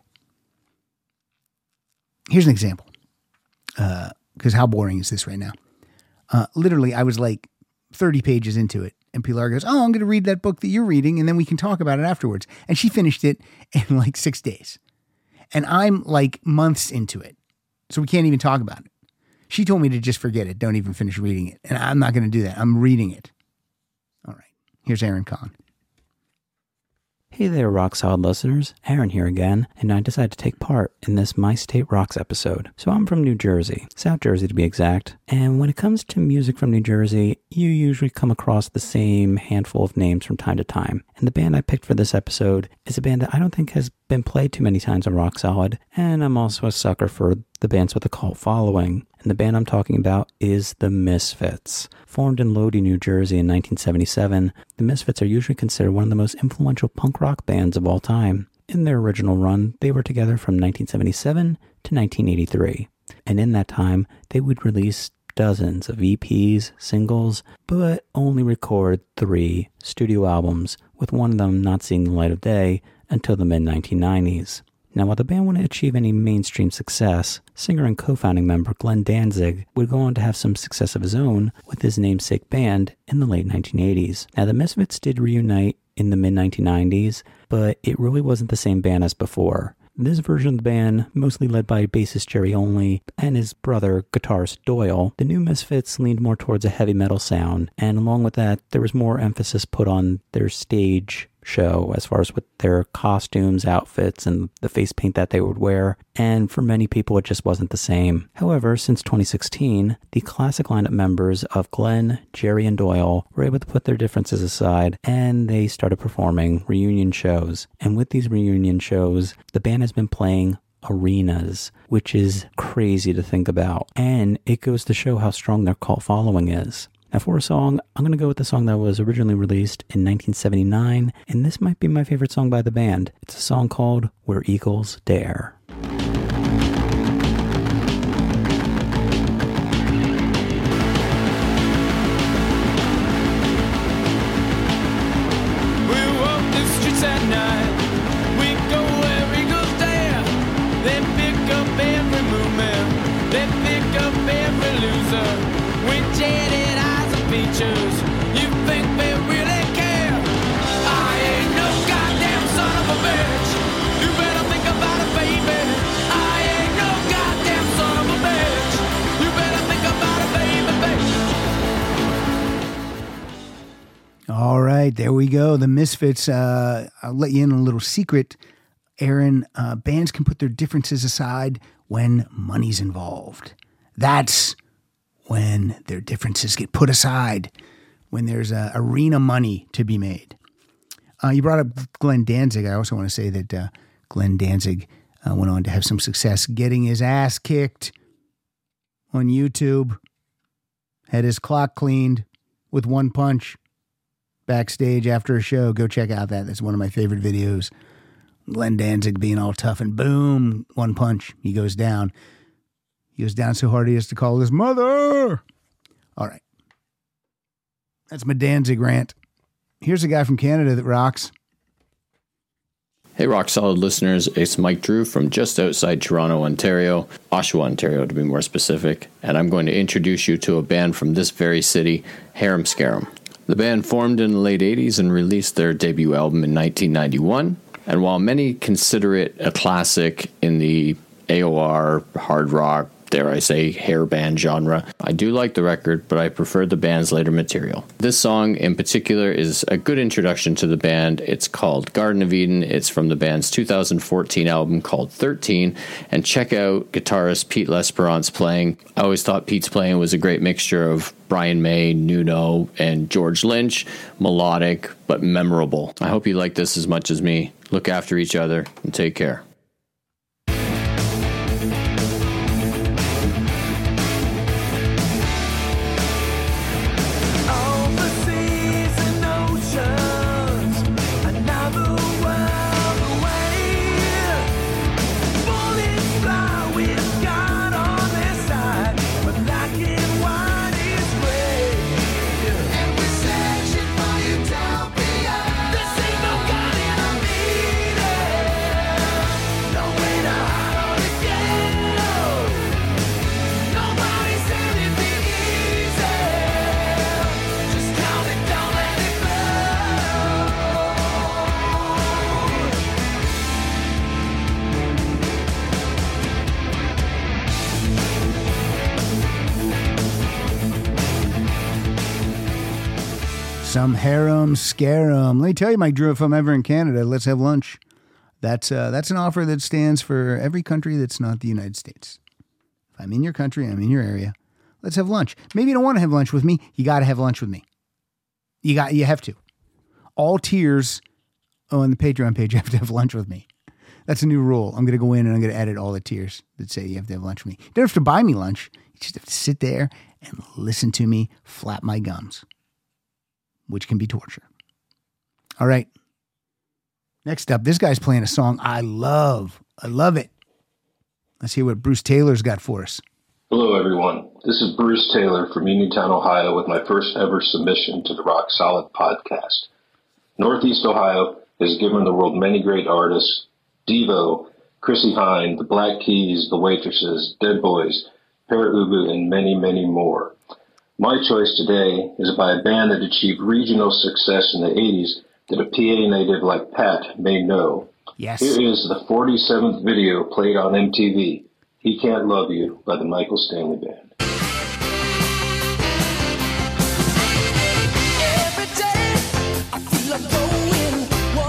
Here's an example. Because uh, how boring is this right now? Uh, literally, I was like thirty pages into it. And Pilar goes, oh, I'm going to read that book that you're reading, and then we can talk about it afterwards. And she finished it in like six days. And I'm like months into it. So we can't even talk about it. She told me to just forget it. Don't even finish reading it. And I'm not going to do that. I'm reading it. All right. Here's Aaron Kahn. Hey there, Rock Solid listeners. Aaron here again, and I decided to take part in this My State Rocks episode. So I'm from New Jersey, South Jersey to be exact, and when it comes to music from New Jersey, you usually come across the same handful of names from time to time. And the band I picked for this episode is a band that I don't think has been played too many times on Rock Solid, and I'm also a sucker for the bands with a cult following. And the band I'm talking about is The Misfits. Formed in Lodi, New Jersey in nineteen seventy-seven, The Misfits are usually considered one of the most influential punk rock bands of all time. In their original run, they were together from nineteen seventy-seven to nineteen eighty-three. And in that time, they would release dozens of E Ps, singles, but only record three studio albums, with one of them not seeing the light of day until the mid nineteen nineties. Now, while the band wouldn't achieve any mainstream success, singer and co-founding member Glenn Danzig would go on to have some success of his own with his namesake band in the late nineteen eighties. Now, the Misfits did reunite in the mid nineteen nineties, but it really wasn't the same band as before. This version of the band, mostly led by bassist Jerry Only and his brother, guitarist Doyle, the new Misfits leaned more towards a heavy metal sound, and along with that, there was more emphasis put on their stage show as far as with their costumes, outfits, and the face paint that they would wear. And for many people, it just wasn't the same. However, since twenty sixteen, the classic lineup members of Glenn, Jerry, and Doyle were able to put their differences aside, and they started performing reunion shows. And with these reunion shows, the band has been playing arenas, which is crazy to think about. And it goes to show how strong their cult following is. Now for a song, I'm going to go with the song that was originally released in nineteen seventy-nine, and this might be my favorite song by the band. It's a song called Where Eagles Dare. All right, there we go. The Misfits. Uh, I'll let you in on a little secret. Aaron, uh, bands can put their differences aside when money's involved. That's when their differences get put aside, when there's uh, arena money to be made. Uh, you brought up Glenn Danzig. I also want to say that uh, Glenn Danzig uh, went on to have some success getting his ass kicked on YouTube, had his clock cleaned with one punch backstage after a show. Go check out that. That's one of my favorite videos. Glenn Danzig being all tough, and boom, one punch, he goes down. He goes down so hard he has to call his mother. All right. That's my Danzig rant. Here's a guy from Canada that rocks. Hey, Rock Solid listeners, it's Mike Drew from just outside Toronto, Ontario, Oshawa, Ontario to be more specific, and I'm going to introduce you to a band from this very city, Harum Scarum. The band formed in the late eighties and released their debut album in nineteen ninety-one, and while many consider it a classic in the A O R, hard rock, dare I say, hair band genre, I do like the record, but I prefer the band's later material. This song in particular is a good introduction to the band. It's called Garden of Eden. It's from the band's two thousand fourteen album called thirteen, and check out guitarist Pete L'Esperance playing. I always thought Pete's playing was a great mixture of Brian May, Nuno, and George Lynch. Melodic, but memorable. I hope you like this as much as me. Look after each other, and take care. Some Harum Scarum. Let me tell you, Mike Drew, if I'm ever in Canada, let's have lunch. That's uh, that's an offer that stands for every country that's not the United States. If I'm in your country, I'm in your area, let's have lunch. Maybe you don't want to have lunch with me. You got to have lunch with me. You got, you have to. All tiers on the Patreon page, you have to have lunch with me. That's a new rule. I'm going to go in and I'm going to edit all the tiers that say you have to have lunch with me. You don't have to buy me lunch. You just have to sit there and listen to me flap my gums, which can be torture. All right. Next up, this guy's playing a song I love. I love it. Let's hear what Bruce Taylor's got for us. Hello, everyone. This is Bruce Taylor from Uniontown, Ohio, with my first ever submission to the Rock Solid podcast. Northeast Ohio has given the world many great artists: Devo, Chrissie Hynde, the Black Keys, the Waitresses, Dead Boys, Pere Ubu, and many, many more. My choice today is by a band that achieved regional success in the eighties that a P A native like Pat may know. Yes. Here is the forty-seventh video played on M T V, He Can't Love You by the Michael Stanley Band. Every day I feel like going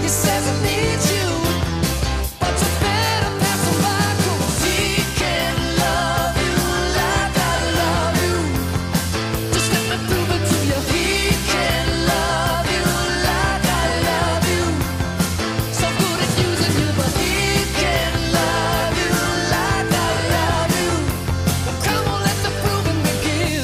says I need you, but you better pass him by, 'cause he can love you like I love you. Just let me prove it to you. He can love you like I love you. So good at using you, but he can love you like I love you. Well, come on, let the proving begin.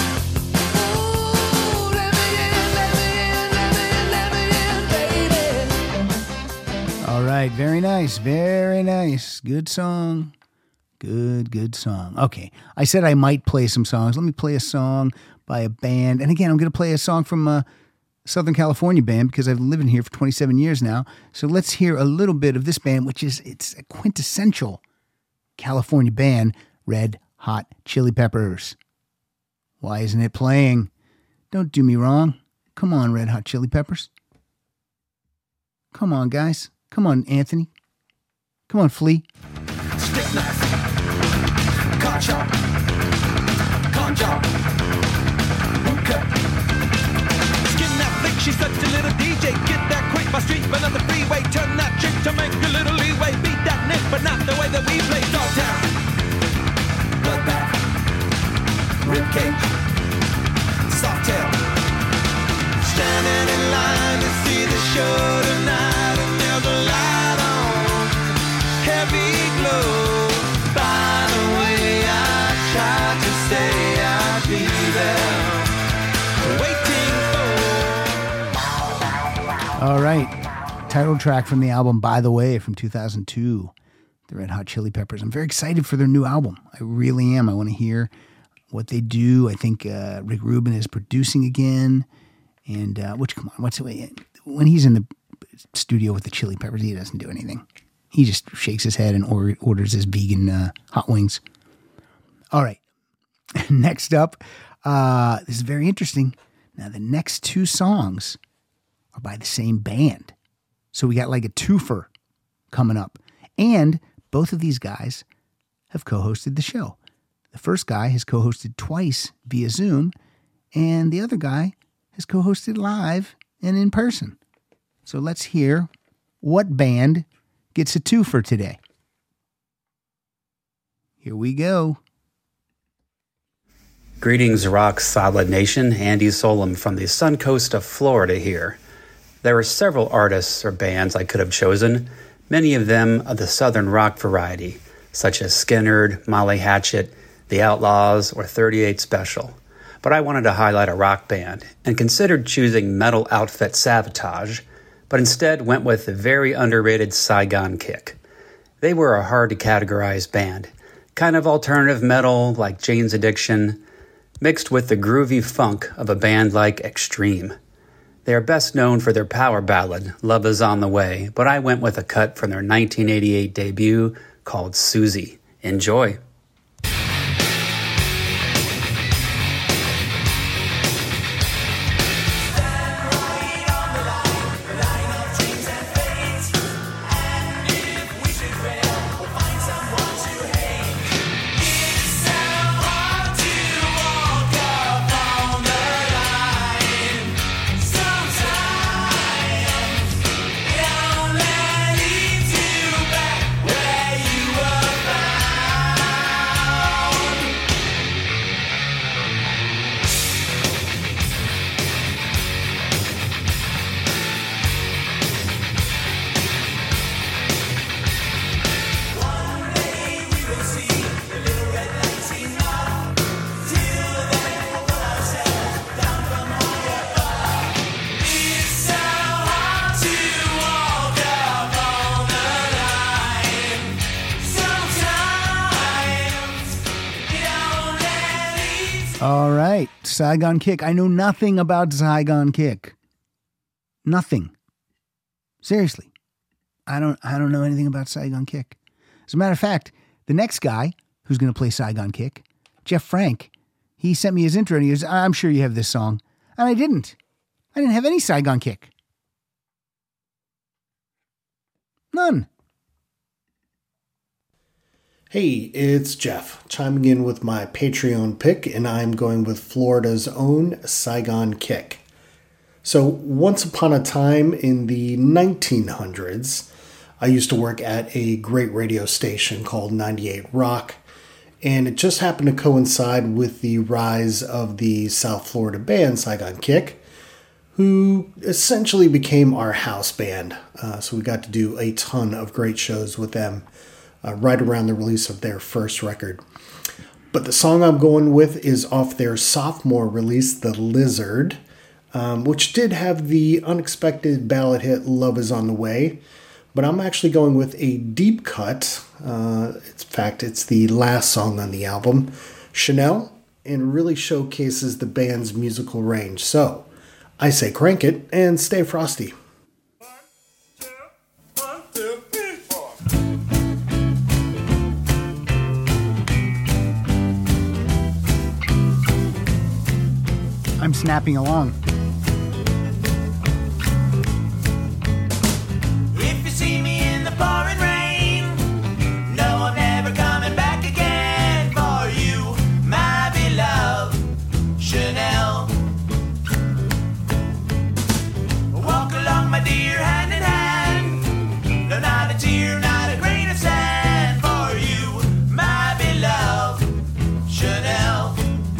Ooh, let me in, let me in, let me in, let me in, baby. All right, very nice, very nice. Good song. Good, good song. Okay, I said I might play some songs. Let me play a song by a band. And again, I'm going to play a song from a Southern California band because I've lived in here for twenty-seven years now. So let's hear a little bit of this band, which is, it's a quintessential California band, Red Hot Chili Peppers. Why isn't it playing? Don't do me wrong. Come on, Red Hot Chili Peppers. Come on, guys. Come on, Anthony. Come on, Flea. Stick knife, car chop, con job, boot cut. Skin that flick, she's such a little D J. Get that quick, my street, but on the freeway. Turn that trick to make a little leeway. Beat that nick, but not the way that we play. Dogtown, bloodbath, ribcage, soft tail. standing in line to see the show tonight, and there's a light on, heavy glow. By the way, I tried to say I'd be there, waiting for. All right. Title track from the album By the Way from two thousand two, the Red Hot Chili Peppers. I'm very excited for their new album. I really am. I want to hear what they do. I think uh, Rick Rubin is producing again. And, uh, which, come on, what's it? When he's in the studio with the Chili Peppers, he doesn't do anything. He just shakes his head and or, orders his vegan uh, hot wings. All right. Next up, uh, this is very interesting. Now, the next two songs are by the same band. So we got like a twofer coming up. And both of these guys have co-hosted the show. The first guy has co-hosted twice via Zoom, and the other guy has co-hosted live and in person. So let's hear what band gets a twofer today. Here we go. Greetings, Rock Solid Nation. Andy Solom from the Sun Coast of Florida here. There are several artists or bands I could have chosen, many of them of the Southern rock variety, such as Skynyrd, Molly Hatchet, The Outlaws, or thirty-eight Special. But I wanted to highlight a rock band and considered choosing metal outfit Savatage, but instead went with the very underrated Saigon Kick. They were a hard-to-categorize band, kind of alternative metal like Jane's Addiction, mixed with the groovy funk of a band like Extreme. They are best known for their power ballad, Love Is On The Way, but I went with a cut from their nineteen eighty-eight debut called Susie. Enjoy. All right, Saigon Kick. I know nothing about Saigon Kick. Nothing. Seriously. I don't I don't know anything about Saigon Kick. As a matter of fact, the next guy who's going to play Saigon Kick, Jeff Frank, he sent me his intro and he goes, I'm sure you have this song. And I didn't. I didn't have any Saigon Kick. None. Hey, it's Jeff, chiming in with my Patreon pick, and I'm going with Florida's own Saigon Kick. So once upon a time in the nineteen hundreds, I used to work at a great radio station called ninety-eight Rock, and it just happened to coincide with the rise of the South Florida band Saigon Kick, who essentially became our house band. Uh, so we got to do a ton of great shows with them uh, right around the release of their first record. But the song I'm going with is off their sophomore release, The Lizard, um, which did have the unexpected ballad hit Love Is On The Way. But I'm actually going with a deep cut. Uh, in fact, it's the last song on the album, Chanel, and really showcases the band's musical range. So I say crank it and stay frosty. I'm snapping along. If you see me in the pouring rain, no, I'm never coming back again for you, my beloved Chanel. Walk along, my dear, hand in hand. No, not a tear, not a grain of sand for you, my beloved Chanel.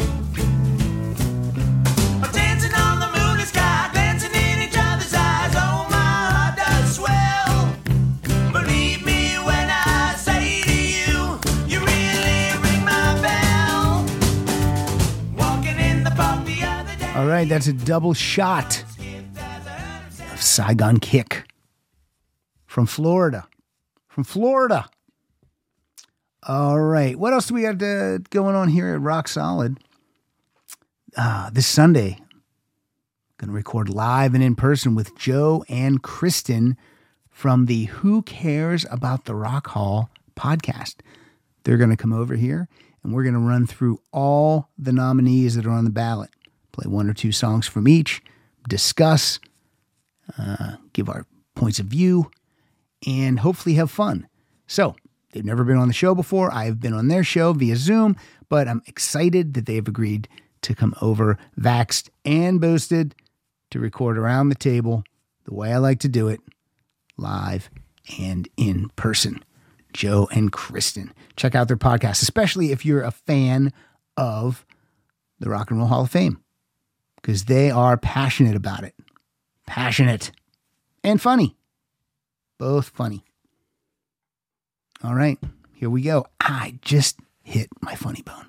I'm dancing on the moonlit sky, glancing in each other's eyes. Oh, my heart does swell. Believe me when I say to you, you really ring my bell. Walking in the park the other day. All right, that's a double shot of Saigon Kick from Florida. From Florida. All right, what else do we have uh, going on here at Rock Solid? Uh, this Sunday, going to record live and in person with Joe and Kristen from the Who Cares About the Rock Hall podcast. They're going to come over here, and we're going to run through all the nominees that are on the ballot, play one or two songs from each, discuss, uh, give our points of view, and hopefully have fun. So, they've never been on the show before. I've been on their show via Zoom, but I'm excited that they've agreed to come over, vaxxed and boosted, to record around the table the way I like to do it, live and in person. Joe and Kristen. Check out their podcast, especially if you're a fan of the Rock and Roll Hall of Fame, because they are passionate about it. Passionate and funny. Both funny. All right, here we go. I just hit my funny bone.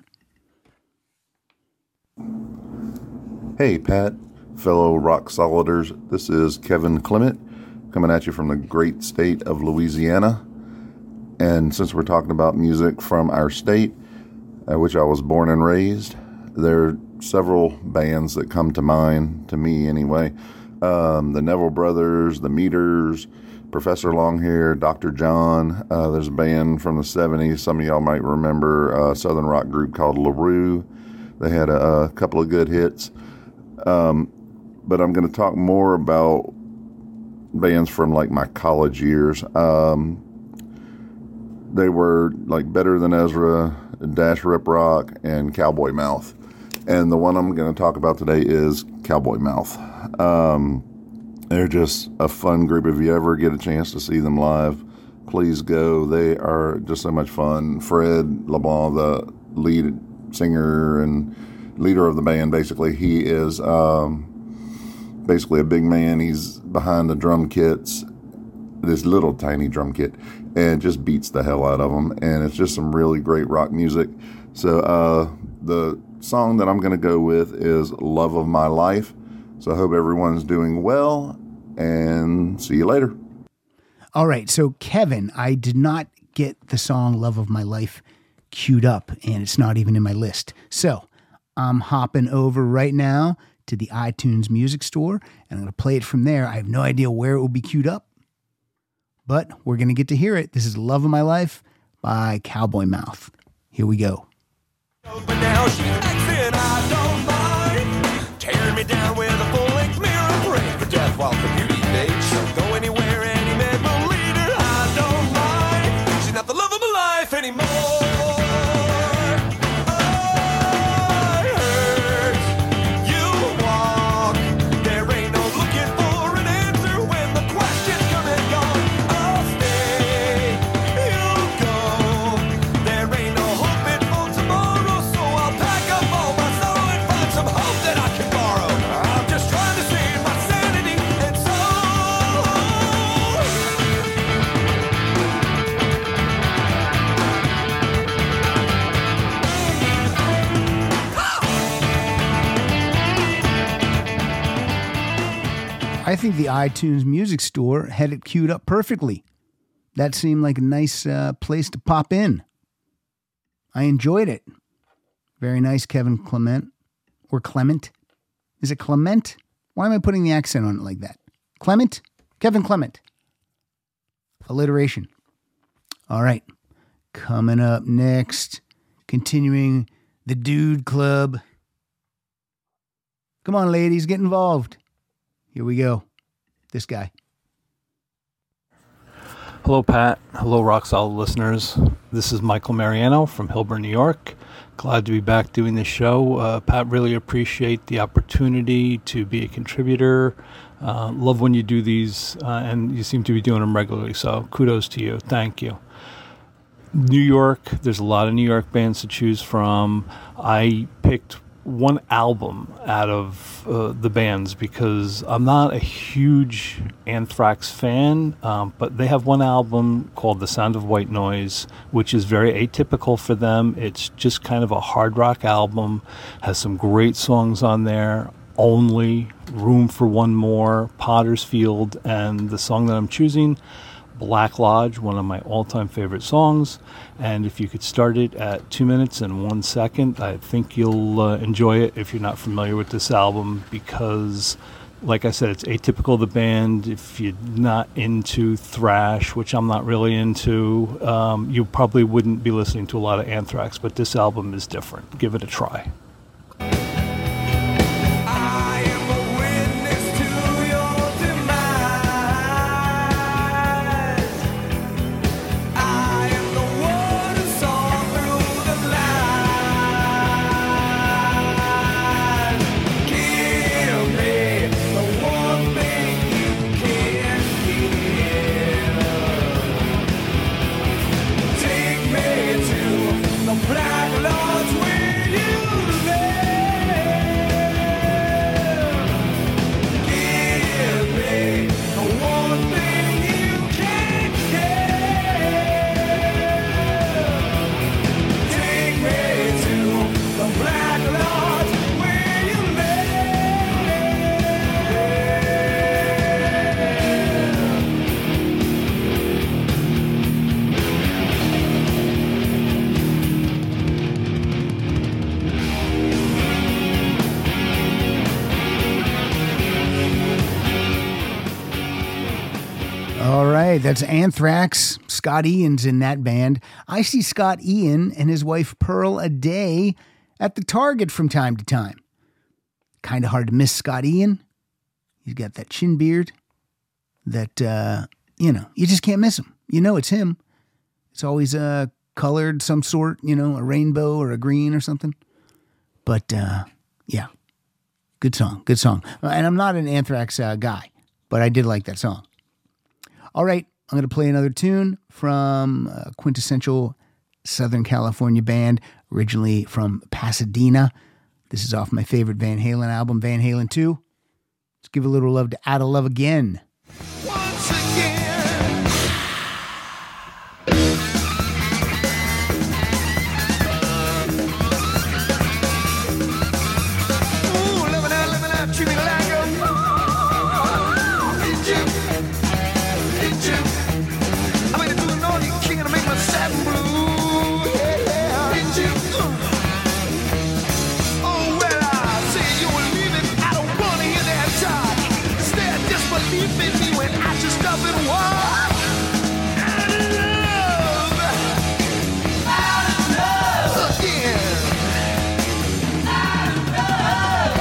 Hey, Pat, fellow Rock Soliders. This is Kevin Clement coming at you from the great state of Louisiana. And since we're talking about music from our state, uh, which I was born and raised, there are several bands that come to mind, to me anyway. Um, the Neville Brothers, the Meters, Professor Longhair, Doctor John. Uh, there's a band from the seventies. Some of y'all might remember a southern rock group called LaRue. They had a, a couple of good hits. Um, but I'm going to talk more about bands from like my college years. Um, they were like Better Than Ezra, Dash Rip Rock, and Cowboy Mouth. And the one I'm going to talk about today is Cowboy Mouth. Um, they're just a fun group. If you ever get a chance to see them live, please go. They are just so much fun. Fred LeBlanc, the lead singer and leader of the band, basically, he is um, basically a big man. He's behind the drum kits, this little tiny drum kit, and just beats the hell out of them. And it's just some really great rock music. So uh, the song that I'm going to go with is Love of My Life. So I hope everyone's doing well, and see you later. All right, so Kevin, I did not get the song Love of My Life queued up, and it's not even in my list. So I'm hopping over right now to the iTunes Music Store, and I'm going to play it from there. I have no idea where it will be queued up, but we're going to get to hear it. This is Love of My Life by Cowboy Mouth. Here we go. But now she acts and I don't mind. Tearing me down with a full-length mirror, praying for death while the beauty fades. She'll go anywhere any man will lead her. I don't mind. She's not the love of my life anymore. I heard you walk. There ain't no I think the iTunes Music Store had it queued up perfectly. That seemed like a nice uh, place to pop in. I enjoyed it. Very nice, Kevin Clement. Or Clement. Is it Clement? Why am I putting the accent on it like that? Clement? Kevin Clement. Alliteration. All right. Coming up next, continuing the Dude Club. Come on, ladies, get involved. Here we go. This guy. Hello, Pat. Hello, Rock Solid listeners. This is Michael Mariano from Hillburn, New York. Glad to be back doing this show. Uh, Pat, really appreciate the opportunity to be a contributor. Uh, love when you do these, uh, and you seem to be doing them regularly, so kudos to you. Thank you. New York, there's a lot of New York bands to choose from. I picked one album out of uh, the bands because I'm not a huge Anthrax fan, um, but they have one album called The Sound of White Noise, which is very atypical for them. It's just kind of a hard rock album, has some great songs on there. Only, Room for One More, Potter's Field, and the song that I'm choosing, Black Lodge, one of my all-time favorite songs. And if you could start it at two minutes and one second, I think you'll uh, enjoy it if you're not familiar with this album because, like I said, it's atypical of the band. If you're not into thrash, which I'm not really into, um, you probably wouldn't be listening to a lot of Anthrax, but this album is different. Give it a try. That's Anthrax. Scott Ian's in that band. I see Scott Ian and his wife Pearl a day at the Target from time to time. Kind of hard to miss Scott Ian. He's got that chin beard that, uh, you know, you just can't miss him. You know it's him. It's always uh, colored some sort, you know, a rainbow or a green or something. But, uh, yeah, good song, good song. And I'm not an Anthrax uh, guy, but I did like that song. All right, I'm going to play another tune from a quintessential Southern California band, originally from Pasadena. This is off my favorite Van Halen album, Van Halen two. Let's give a little love to Outta Love Again. Once again. Ooh, living out, living out, treat me like a I'm gonna do an all you can to make my satin blue. Yeah, did you? Oh, well, I say you were leaving. I don't wanna hear that talk. Instead, disbelief in me when I just up and walk. Out of love. Out of love. Again. Out of love.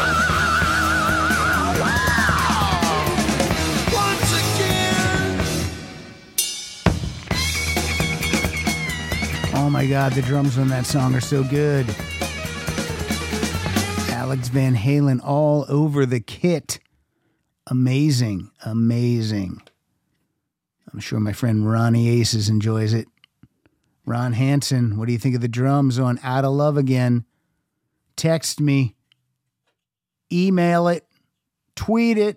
Wow. Once again. Oh my God, the drums on that song are so good. Alex Van Halen all over the kit. Amazing, amazing. I'm sure my friend Ronnie Aces enjoys it. Ron Hansen, what do you think of the drums on Outta Love Again? Text me. Email it. Tweet it.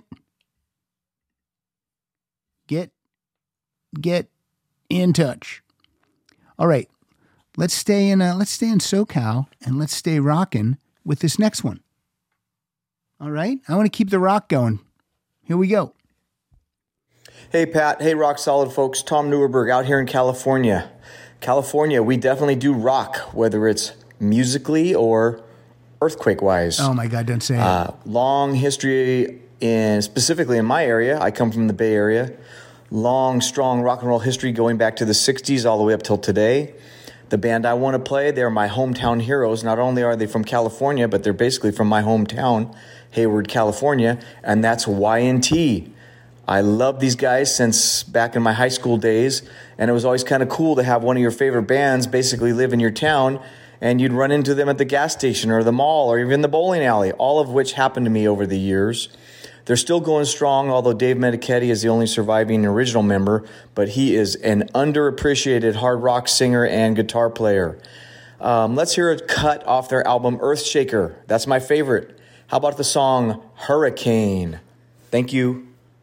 Get, get in touch. All right. Let's stay in uh, let's stay in SoCal and let's stay rocking with this next one. All right? I want to keep the rock going. Here we go. Hey, Pat. Hey, Rock Solid folks. Tom Neuerberg out here in California. California, we definitely do rock, whether it's musically or earthquake-wise. Oh, my God, don't say uh, it. Long history, in specifically in my area. I come from the Bay Area. Long, strong rock and roll history going back to the sixties all the way up till today. The band I want to play, they're my hometown heroes. Not only are they from California, but they're basically from my hometown, Hayward, California, and that's Y N T. I love these guys since back in my high school days, and it was always kind of cool to have one of your favorite bands basically live in your town, and you'd run into them at the gas station or the mall or even the bowling alley, all of which happened to me over the years. They're still going strong, although Dave Medichetti is the only surviving original member, but he is an underappreciated hard rock singer and guitar player. Um, let's hear a cut off their album Earthshaker. That's my favorite. How about the song Hurricane? Thank you.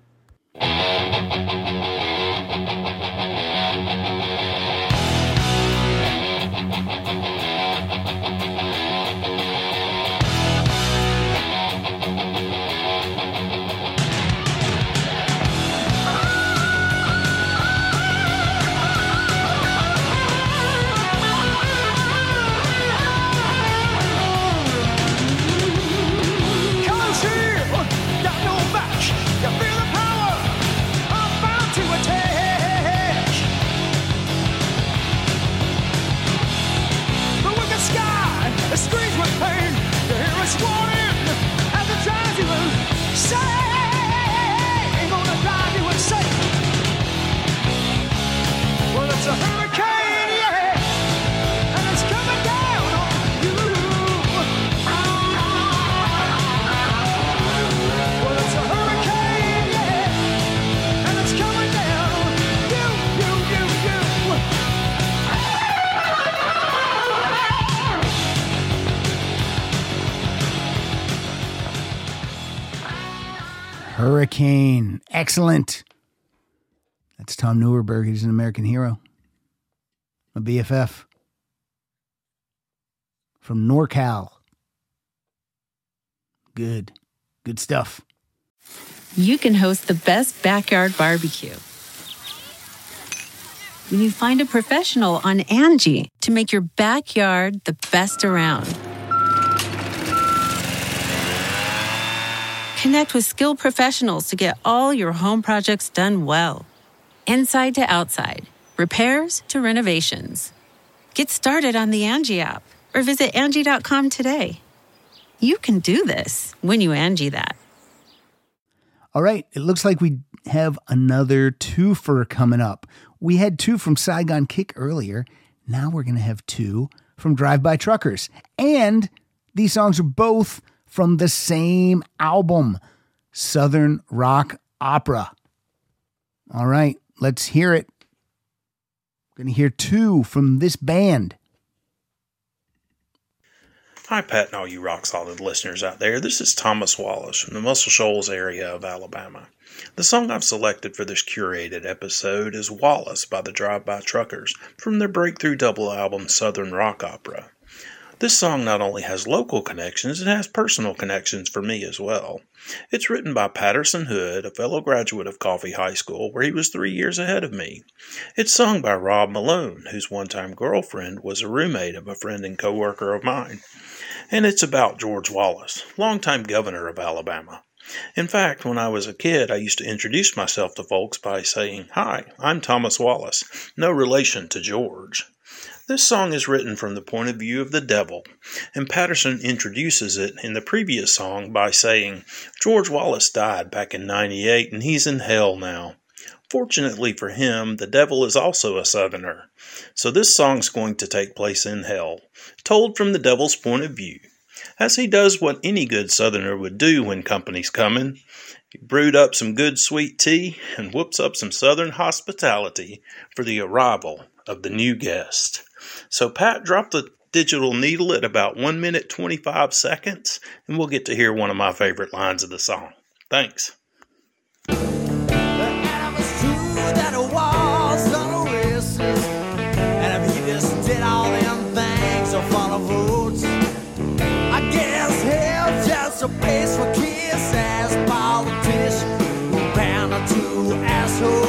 Hurricane. Excellent. That's Tom Neuerberg. He's an American hero. A B F F. From NorCal. Good. Good stuff. You can host the best backyard barbecue when you find a professional on Angie to make your backyard the best around. Connect with skilled professionals to get all your home projects done well. Inside to outside, repairs to renovations. Get started on the Angie app or visit Angie dot com today. You can do this when you Angie that. All right, it looks like we have another twofer coming up. We had two from Saigon Kick earlier. Now we're going to have two from Drive By Truckers. And these songs are both from the same album, Southern Rock Opera. All right, let's hear it. We're going to hear two from this band. Hi, Pat, and all you rock solid listeners out there. This is Thomas Wallace from the Muscle Shoals area of Alabama. The song I've selected for this curated episode is Wallace by the Drive By Truckers from their breakthrough double album Southern Rock Opera. This song not only has local connections, it has personal connections for me as well. It's written by Patterson Hood, a fellow graduate of Coffee High School, where he was three years ahead of me. It's sung by Rob Malone, whose one-time girlfriend was a roommate of a friend and co-worker of mine. And it's about George Wallace, longtime governor of Alabama. In fact, when I was a kid, I used to introduce myself to folks by saying, "Hi, I'm Thomas Wallace, no relation to George." This song is written from the point of view of the devil, and Patterson introduces it in the previous song by saying, George Wallace died back in ninety-eight and he's in hell now. Fortunately for him, the devil is also a Southerner, so this song's going to take place in hell, told from the devil's point of view, as he does what any good Southerner would do when company's coming. He brewed up some good sweet tea and whoops up some Southern hospitality for the arrival of the new guest. So Pat, drop the digital needle at about one minute twenty-five seconds, and we'll get to hear one of my favorite lines of the song. Thanks. That was on a racist, and if he just did all them things or follow votes, I guess hell's just a place for kiss-ass politicians who pander to assholes.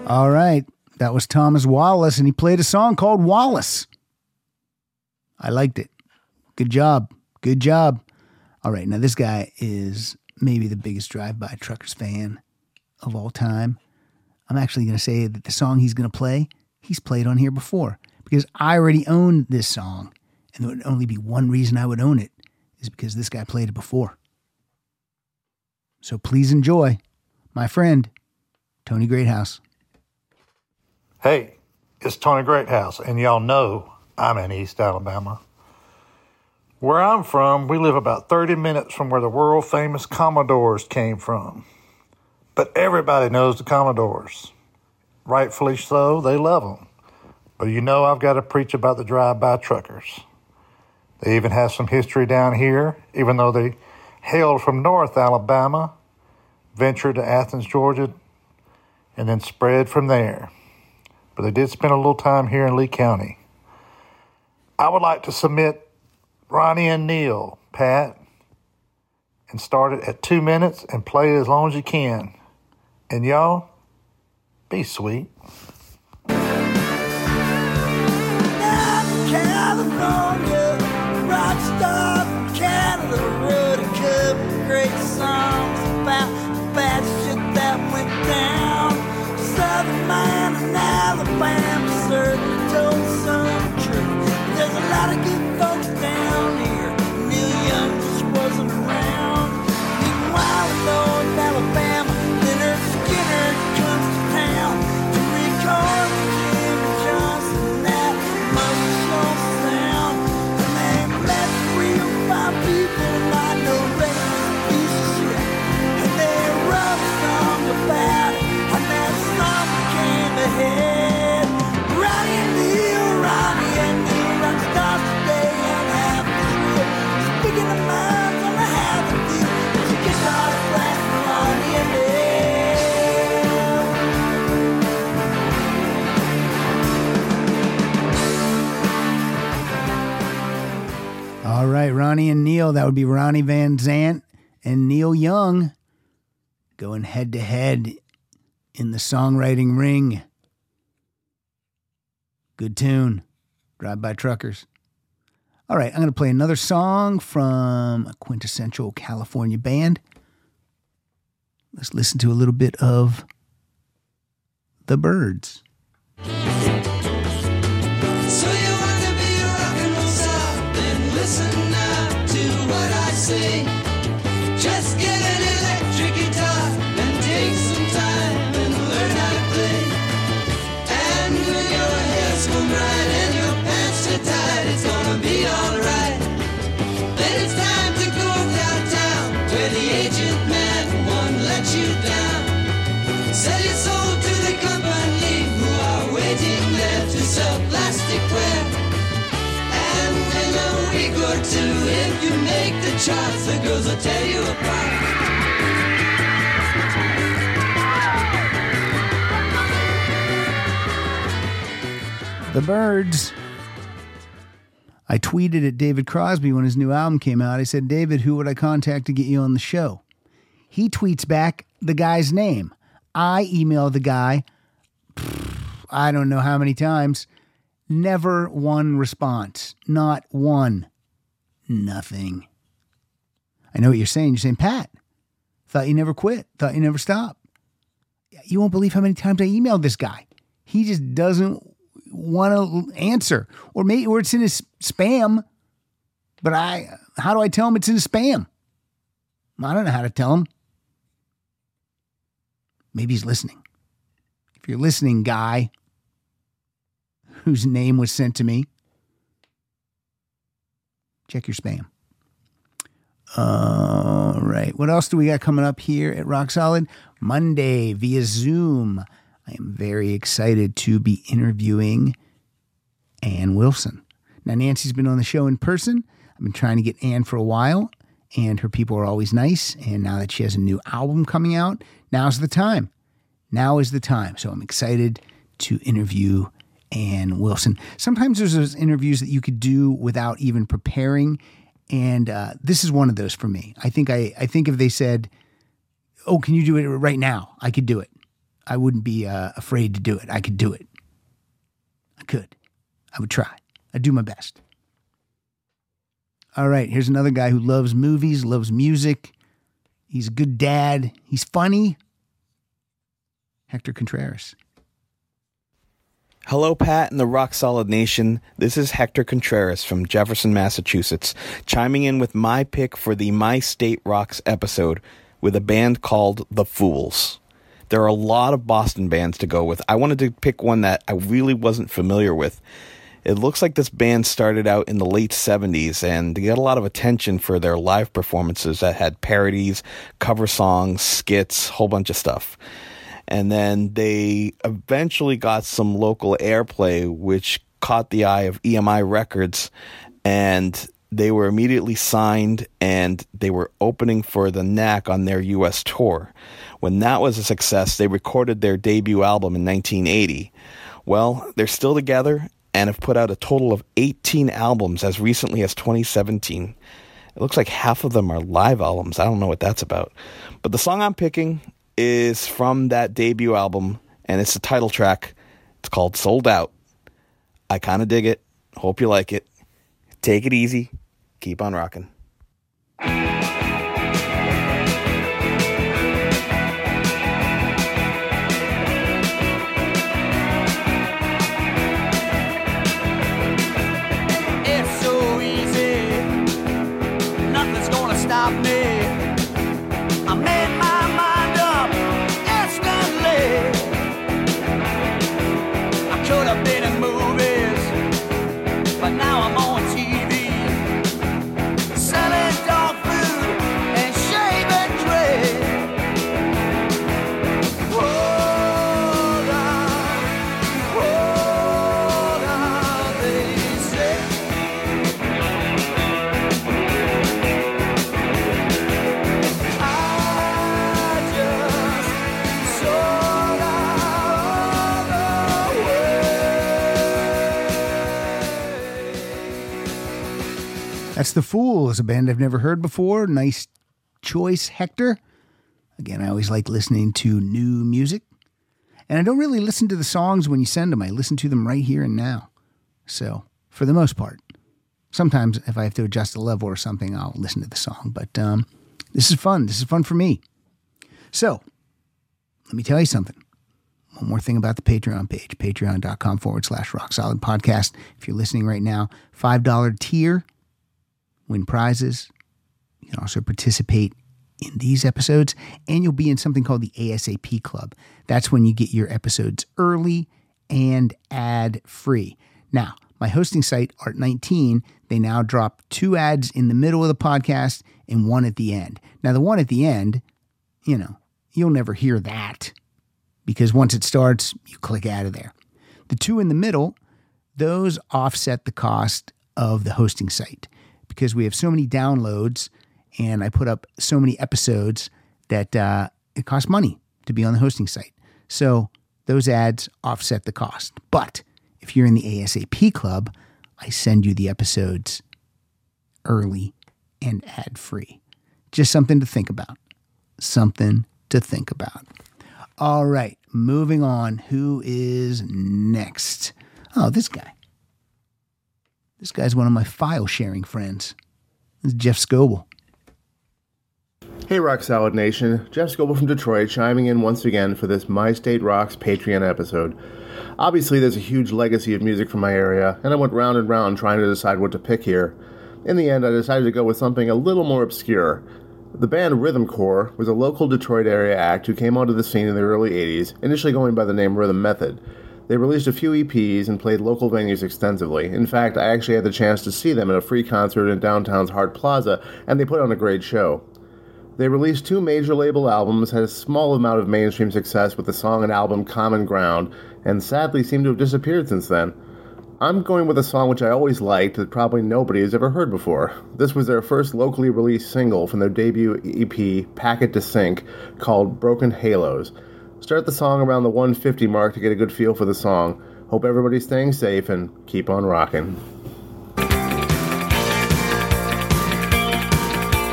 All right. That was Thomas Wallace, and he played a song called Wallace. I liked it. Good job. Good job. All right. Now, this guy is maybe the biggest drive-by truckers fan of all time. I'm actually going to say that the song he's going to play, he's played on here before, because I already own this song, and there would only be one reason I would own it, is because this guy played it before. So please enjoy my friend, Tony Greathouse. Hey, it's Tony Greathouse, and y'all know I'm in East Alabama. Where I'm from, we live about thirty minutes from where the world-famous Commodores came from. But everybody knows the Commodores. Rightfully so, they love them. But you know I've got to preach about the drive-by truckers. They even have some history down here, even though they hailed from North Alabama, ventured to Athens, Georgia, and then spread from there. But they did spend a little time here in Lee County. I would like to submit Ronnie and Neil, Pat, and start it at two minutes and play it as long as you can. And y'all, be sweet. California, rock star from Canada, wrote a couple great songs about bad shit that went down. Southern man in Alabama certainly told some truth. There's a lot of good folks down here. Neil Young just wasn't around. Meanwhile, in North Alabama, Leonard Skinner comes to town to record Jimmy Johnson. That muscle sound, and they met real fine people, not no racist piece of shit. And they wrote a song about it, and that song became a hit. Ronnie and Neil, Ronnie and Neil, rock stars today and half the real. Speaking of minds on the half of you, it's a guitar blast for Ronnie and Neil. All right, Ronnie and Neil. That would be Ronnie Van Zant and Neil Young going head to head in the songwriting ring. Good tune. Drive-by truckers. All right, I'm going to play another song from a quintessential California band. Let's listen to a little bit of The Byrds. So you want to be a rock and roll star? Then listen now to what I say. Just get an electric guitar and take some time and learn how to play. And when your hair's combed right and your pants are tight, it's gonna be alright. Then it's time to go downtown where the agent man won't let you down. Sell your soul to the company who are waiting there to sell plasticware. And in a week or two, if you make the charts, the girls will tear you apart. The Byrds. I tweeted at David Crosby when his new album came out. I said, David, who would I contact to get you on the show? He tweets back the guy's name. I email the guy, I don't know how many times, never one response. Not one. Nothing. I know what you're saying. You're saying, Pat, thought you never quit. Thought you never stopped. You won't believe how many times I emailed this guy. He just doesn't want to answer. Or maybe or it's in his spam. But I, how do I tell him it's in his spam? I don't know how to tell him. Maybe he's listening. If you're listening, guy, whose name was sent to me, check your spam. All right. What else do we got coming up here at Rock Solid? Monday via Zoom. I am very excited to be interviewing Ann Wilson. Now, Nancy's been on the show in person. I've been trying to get Ann for a while, and her people are always nice. And now that she has a new album coming out, now's the time. Now is the time. So I'm excited to interview Ann Wilson. Sometimes there's those interviews that you could do without even preparing. And uh, this is one of those for me. I think I, I think if they said, oh, can you do it right now? I could do it. I wouldn't be uh, afraid to do it. I could do it. I could. I would try. I'd do my best. All right, here's another guy who loves movies, loves music. He's a good dad. He's funny. Hector Contreras. Hello, Pat and the Rock Solid Nation. This is Hector Contreras from Jefferson, Massachusetts, chiming in with my pick for the My State Rocks episode with a band called The Fools. There are a lot of Boston bands to go with. I wanted to pick one that I really wasn't familiar with. It looks like this band started out in the late seventies, and they got a lot of attention for their live performances that had parodies, cover songs, skits, whole bunch of stuff. And then they eventually got some local airplay, which caught the eye of E M I Records, and they were immediately signed, and they were opening for the Knack on their U S tour. When that was a success, they recorded their debut album in nineteen eighty. Well, they're still together and have put out a total of eighteen albums as recently as twenty seventeen. It looks like half of them are live albums. I don't know what that's about. But the song I'm picking is from that debut album, and it's the title track. It's called Sold Out. I kind of dig it. Hope you like it. Take it easy. Keep on rocking. It's so easy, nothing's gonna stop me. I made my mind up instantly. I could have been in movies, but now I'm on T V, selling dog food and shaving tray. Hold on, hold on, they say. I just sold out the That's The Fools, a band I've never heard before. Nice choice, Hector. Again, I always like listening to new music. And I don't really listen to the songs when you send them. I listen to them right here and now. So, for the most part. Sometimes, if I have to adjust the level or something, I'll listen to the song. But um, this is fun. This is fun for me. So, let me tell you something. One more thing about the Patreon page. Patreon.com forward slash Rock Solid Podcast. If you're listening right now, five dollars tier. Win prizes. You can also participate in these episodes, and you'll be in something called the ASAP Club. That's when you get your episodes early and ad-free. Now, my hosting site, Art nineteen, they now drop two ads in the middle of the podcast and one at the end. Now, the one at the end, you know, you'll never hear that because once it starts, you click out of there. The two in the middle, those offset the cost of the hosting site, because we have so many downloads and I put up so many episodes that uh, it costs money to be on the hosting site. So those ads offset the cost. But if you're in the ASAP Club, I send you the episodes early and ad-free. Just something to think about. Something to think about. All right, moving on. Who is next? Oh, this guy. This guy's one of my file sharing friends. This is Jeff Scoble. Hey Rock Solid Nation, Jeff Scoble from Detroit chiming in once again for this My State Rocks Patreon episode. Obviously there's a huge legacy of music from my area, and I went round and round trying to decide what to pick here. In the end, I decided to go with something a little more obscure. The band Rhythm Corps was a local Detroit area act who came onto the scene in the early eighties, initially going by the name Rhythm Method. They released a few E Ps and played local venues extensively. In fact, I actually had the chance to see them at a free concert in downtown's Hart Plaza, and they put on a great show. They released two major label albums, had a small amount of mainstream success with the song and album Common Ground, and sadly seem to have disappeared since then. I'm going with a song which I always liked that probably nobody has ever heard before. This was their first locally released single from their debut E P, Packet to Sync, called Broken Halos. Start the song around the one fifty mark to get a good feel for the song. Hope everybody's staying safe and keep on rocking.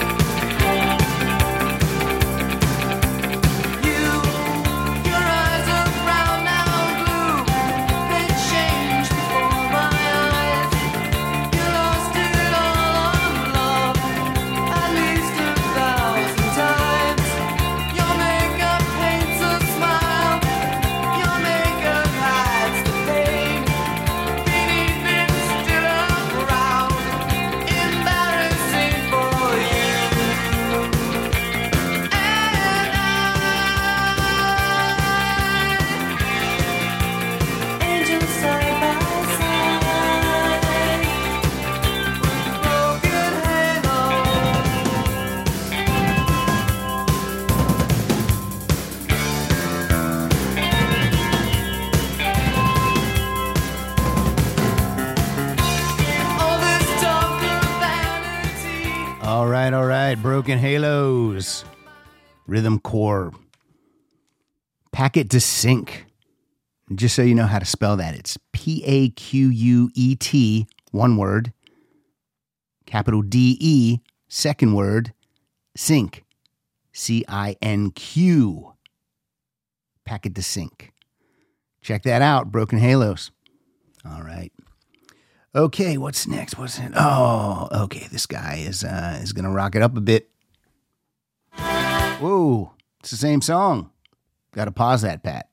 Your eyes Broken Halos, Rhythm Core, Packet to Sync. Just so you know how to spell that, it's P A Q U E T, one word, capital D E, second word, Sync, C I N Q, Packet to Sync. Check that out, Broken Halos. All right. Okay, what's next? What's it? Oh, okay. This guy is uh, is gonna rock it up a bit. Whoa, it's the same song. Got to pause that, Pat.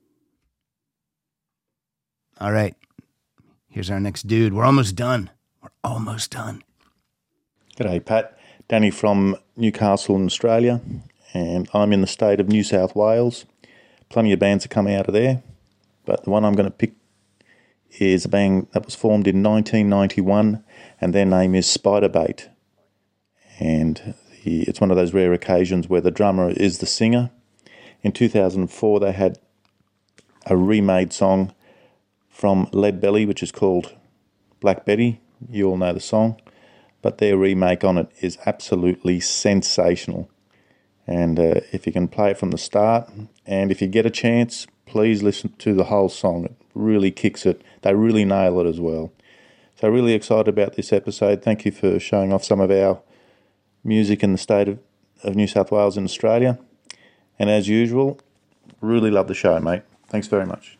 All right, here's our next dude. We're almost done. We're almost done. G'day, Pat. Danny from Newcastle in Australia, and I'm in the state of New South Wales. Plenty of bands are coming out of there, but the one I'm going to pick is a band that was formed in nineteen ninety-one, and their name is Spiderbait. And the, it's one of those rare occasions where the drummer is the singer. In two thousand four, they had a remade song from Lead Belly, which is called Black Betty. You all know the song. But their remake on it is absolutely sensational. And uh, if you can play it from the start, and if you get a chance, please listen to the whole song. It really kicks it. They really nail it as well. So really excited about this episode. Thank you for showing off some of our music in the state of, of New South Wales in Australia. And as usual, really love the show, mate. Thanks very much.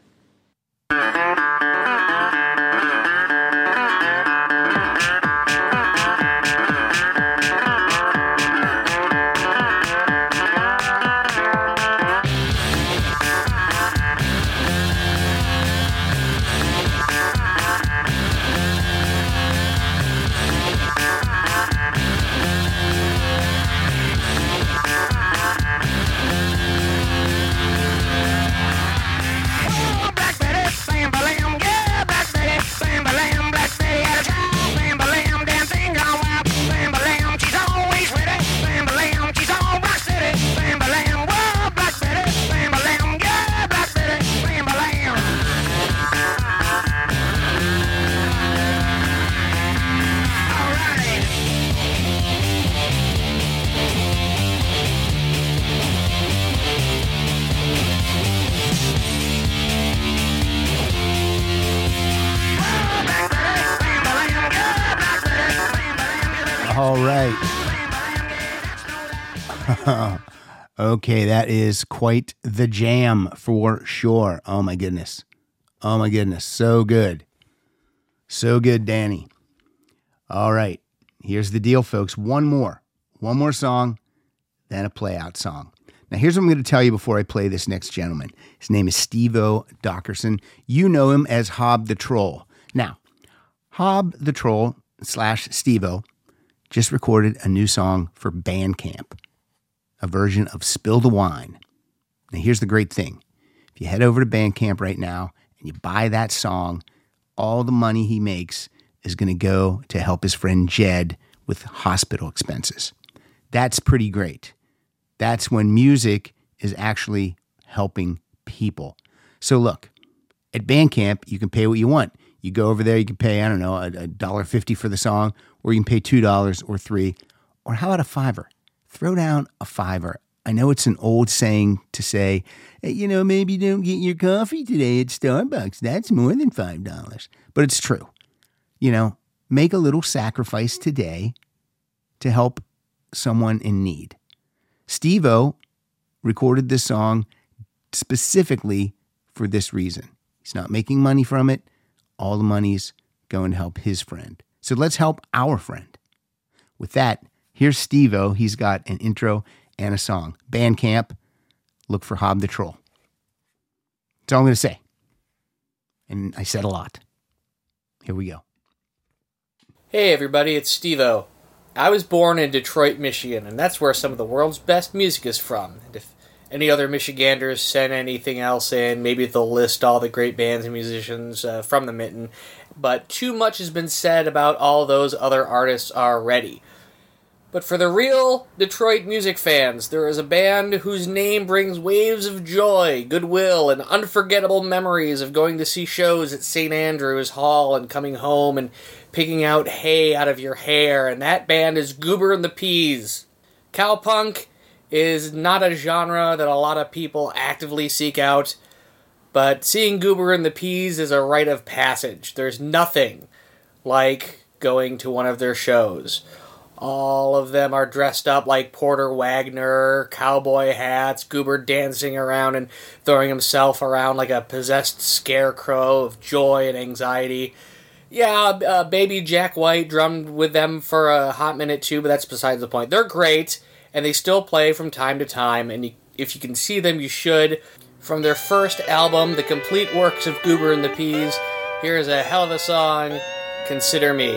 All right. Okay, that is quite the jam for sure. Oh my goodness. Oh my goodness. So good. So good, Danny. All right. Here's the deal, folks. One more. One more song, then a play out song. Now, here's what I'm going to tell you before I play this next gentleman. His name is Steve-O Dockerson. You know him as Hob the Troll. Now, Hob the Troll slash Steve-O just recorded a new song for Bandcamp, a version of Spill the Wine. Now, here's the great thing. If you head over to Bandcamp right now and you buy that song, all the money he makes is going to go to help his friend Jed with hospital expenses. That's pretty great. That's when music is actually helping people. So look, at Bandcamp, you can pay what you want. You go over there, you can pay, I don't know, a one dollar fifty for the song, or you can pay two dollars or three dollars, or how about a fiver? Throw down a fiver. I know it's an old saying to say, hey, you know, maybe you don't get your coffee today at Starbucks. That's more than five dollars. But it's true. You know, make a little sacrifice today to help someone in need. Steve-O recorded this song specifically for this reason. He's not making money from it. All the money's going to help his friend. So let's help our friend. With that, here's Steve-O. He's got an intro and a song. Bandcamp, look for Hob the Troll. That's all I'm going to say. And I said a lot. Here we go. Hey everybody, it's Steve-O. I was born in Detroit, Michigan, and that's where some of the world's best music is from. And if any other Michiganders send anything else in, maybe they'll list all the great bands and musicians uh, from the mitten. But too much has been said about all those other artists already. But for the real Detroit music fans, there is a band whose name brings waves of joy, goodwill, and unforgettable memories of going to see shows at Saint Andrews Hall and coming home and picking out hay out of your hair, and that band is Goober and the Peas. Cowpunk is not a genre that a lot of people actively seek out, but seeing Goober and the Peas is a rite of passage. There's nothing like going to one of their shows. All of them are dressed up like Porter Wagner, cowboy hats, Goober dancing around and throwing himself around like a possessed scarecrow of joy and anxiety. Yeah, uh, baby Jack White drummed with them for a hot minute too, but that's besides the point. They're great, and they still play from time to time, and you, if you can see them, you should. From their first album, The Complete Works of Goober and the Peas, here's a hell of a song, Consider Me.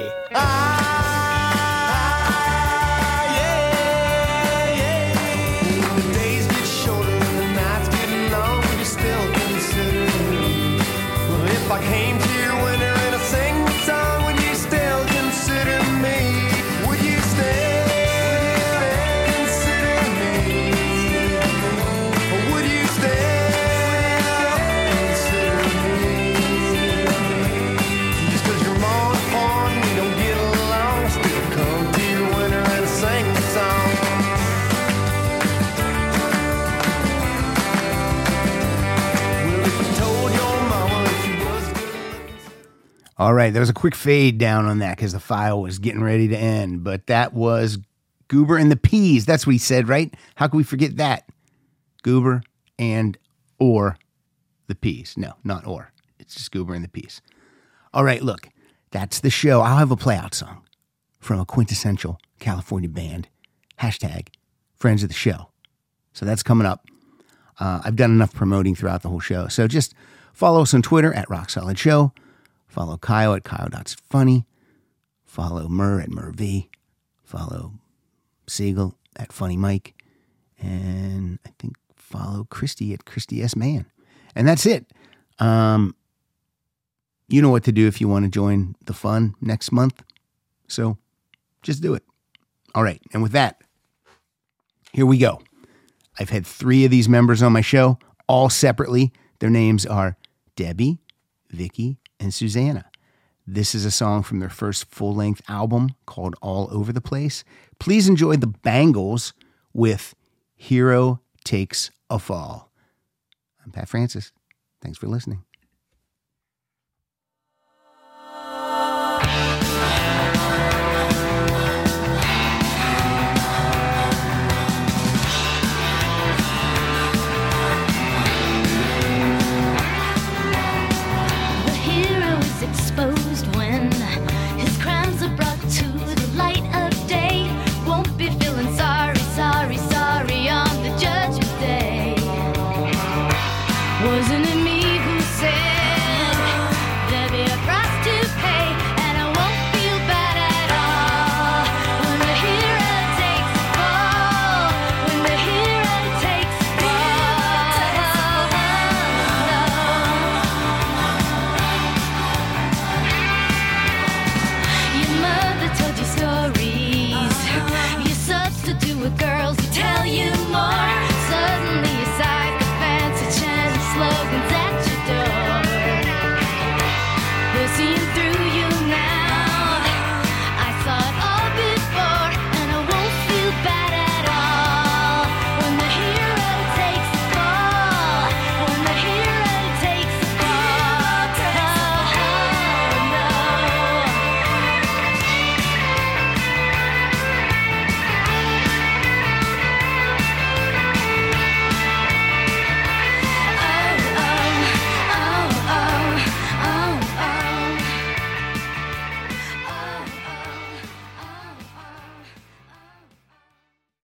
The days get shorter and the nights get long, would you still consider me? Well, if I came to your window and I sang the song, would you still consider me? Would you still consider me? Or would you still consider me? Just 'cause you're more important, we don't get along, I still come to your window and I sing the song. All right, there was a quick fade down on that because the file was getting ready to end, but that was Goober and the Peas. That's what he said, right? How can we forget that? Goober and or the Peas. No, not or. It's just Goober and the Peas. All right, look, that's the show. I'll have a playout song from a quintessential California band. Hashtag friends of the show. So that's coming up. Uh, I've done enough promoting throughout the whole show. So just follow us on Twitter at Rock Solid Show. Follow Kyle at Kyle.funny. Follow Mur at MurV. Follow Siegel at Funny Mike. And I think follow Christy at Christy S. Man. And that's it. Um, you know what to do if you want to join the fun next month. So just do it. All right. And with that, here we go. I've had three of these members on my show, all separately. Their names are Debbie, Vicky, and Susanna. This is a song from their first full-length album called All Over the Place. Please enjoy the Bangles with Hero Takes a Fall. I'm Pat Francis. Thanks for listening.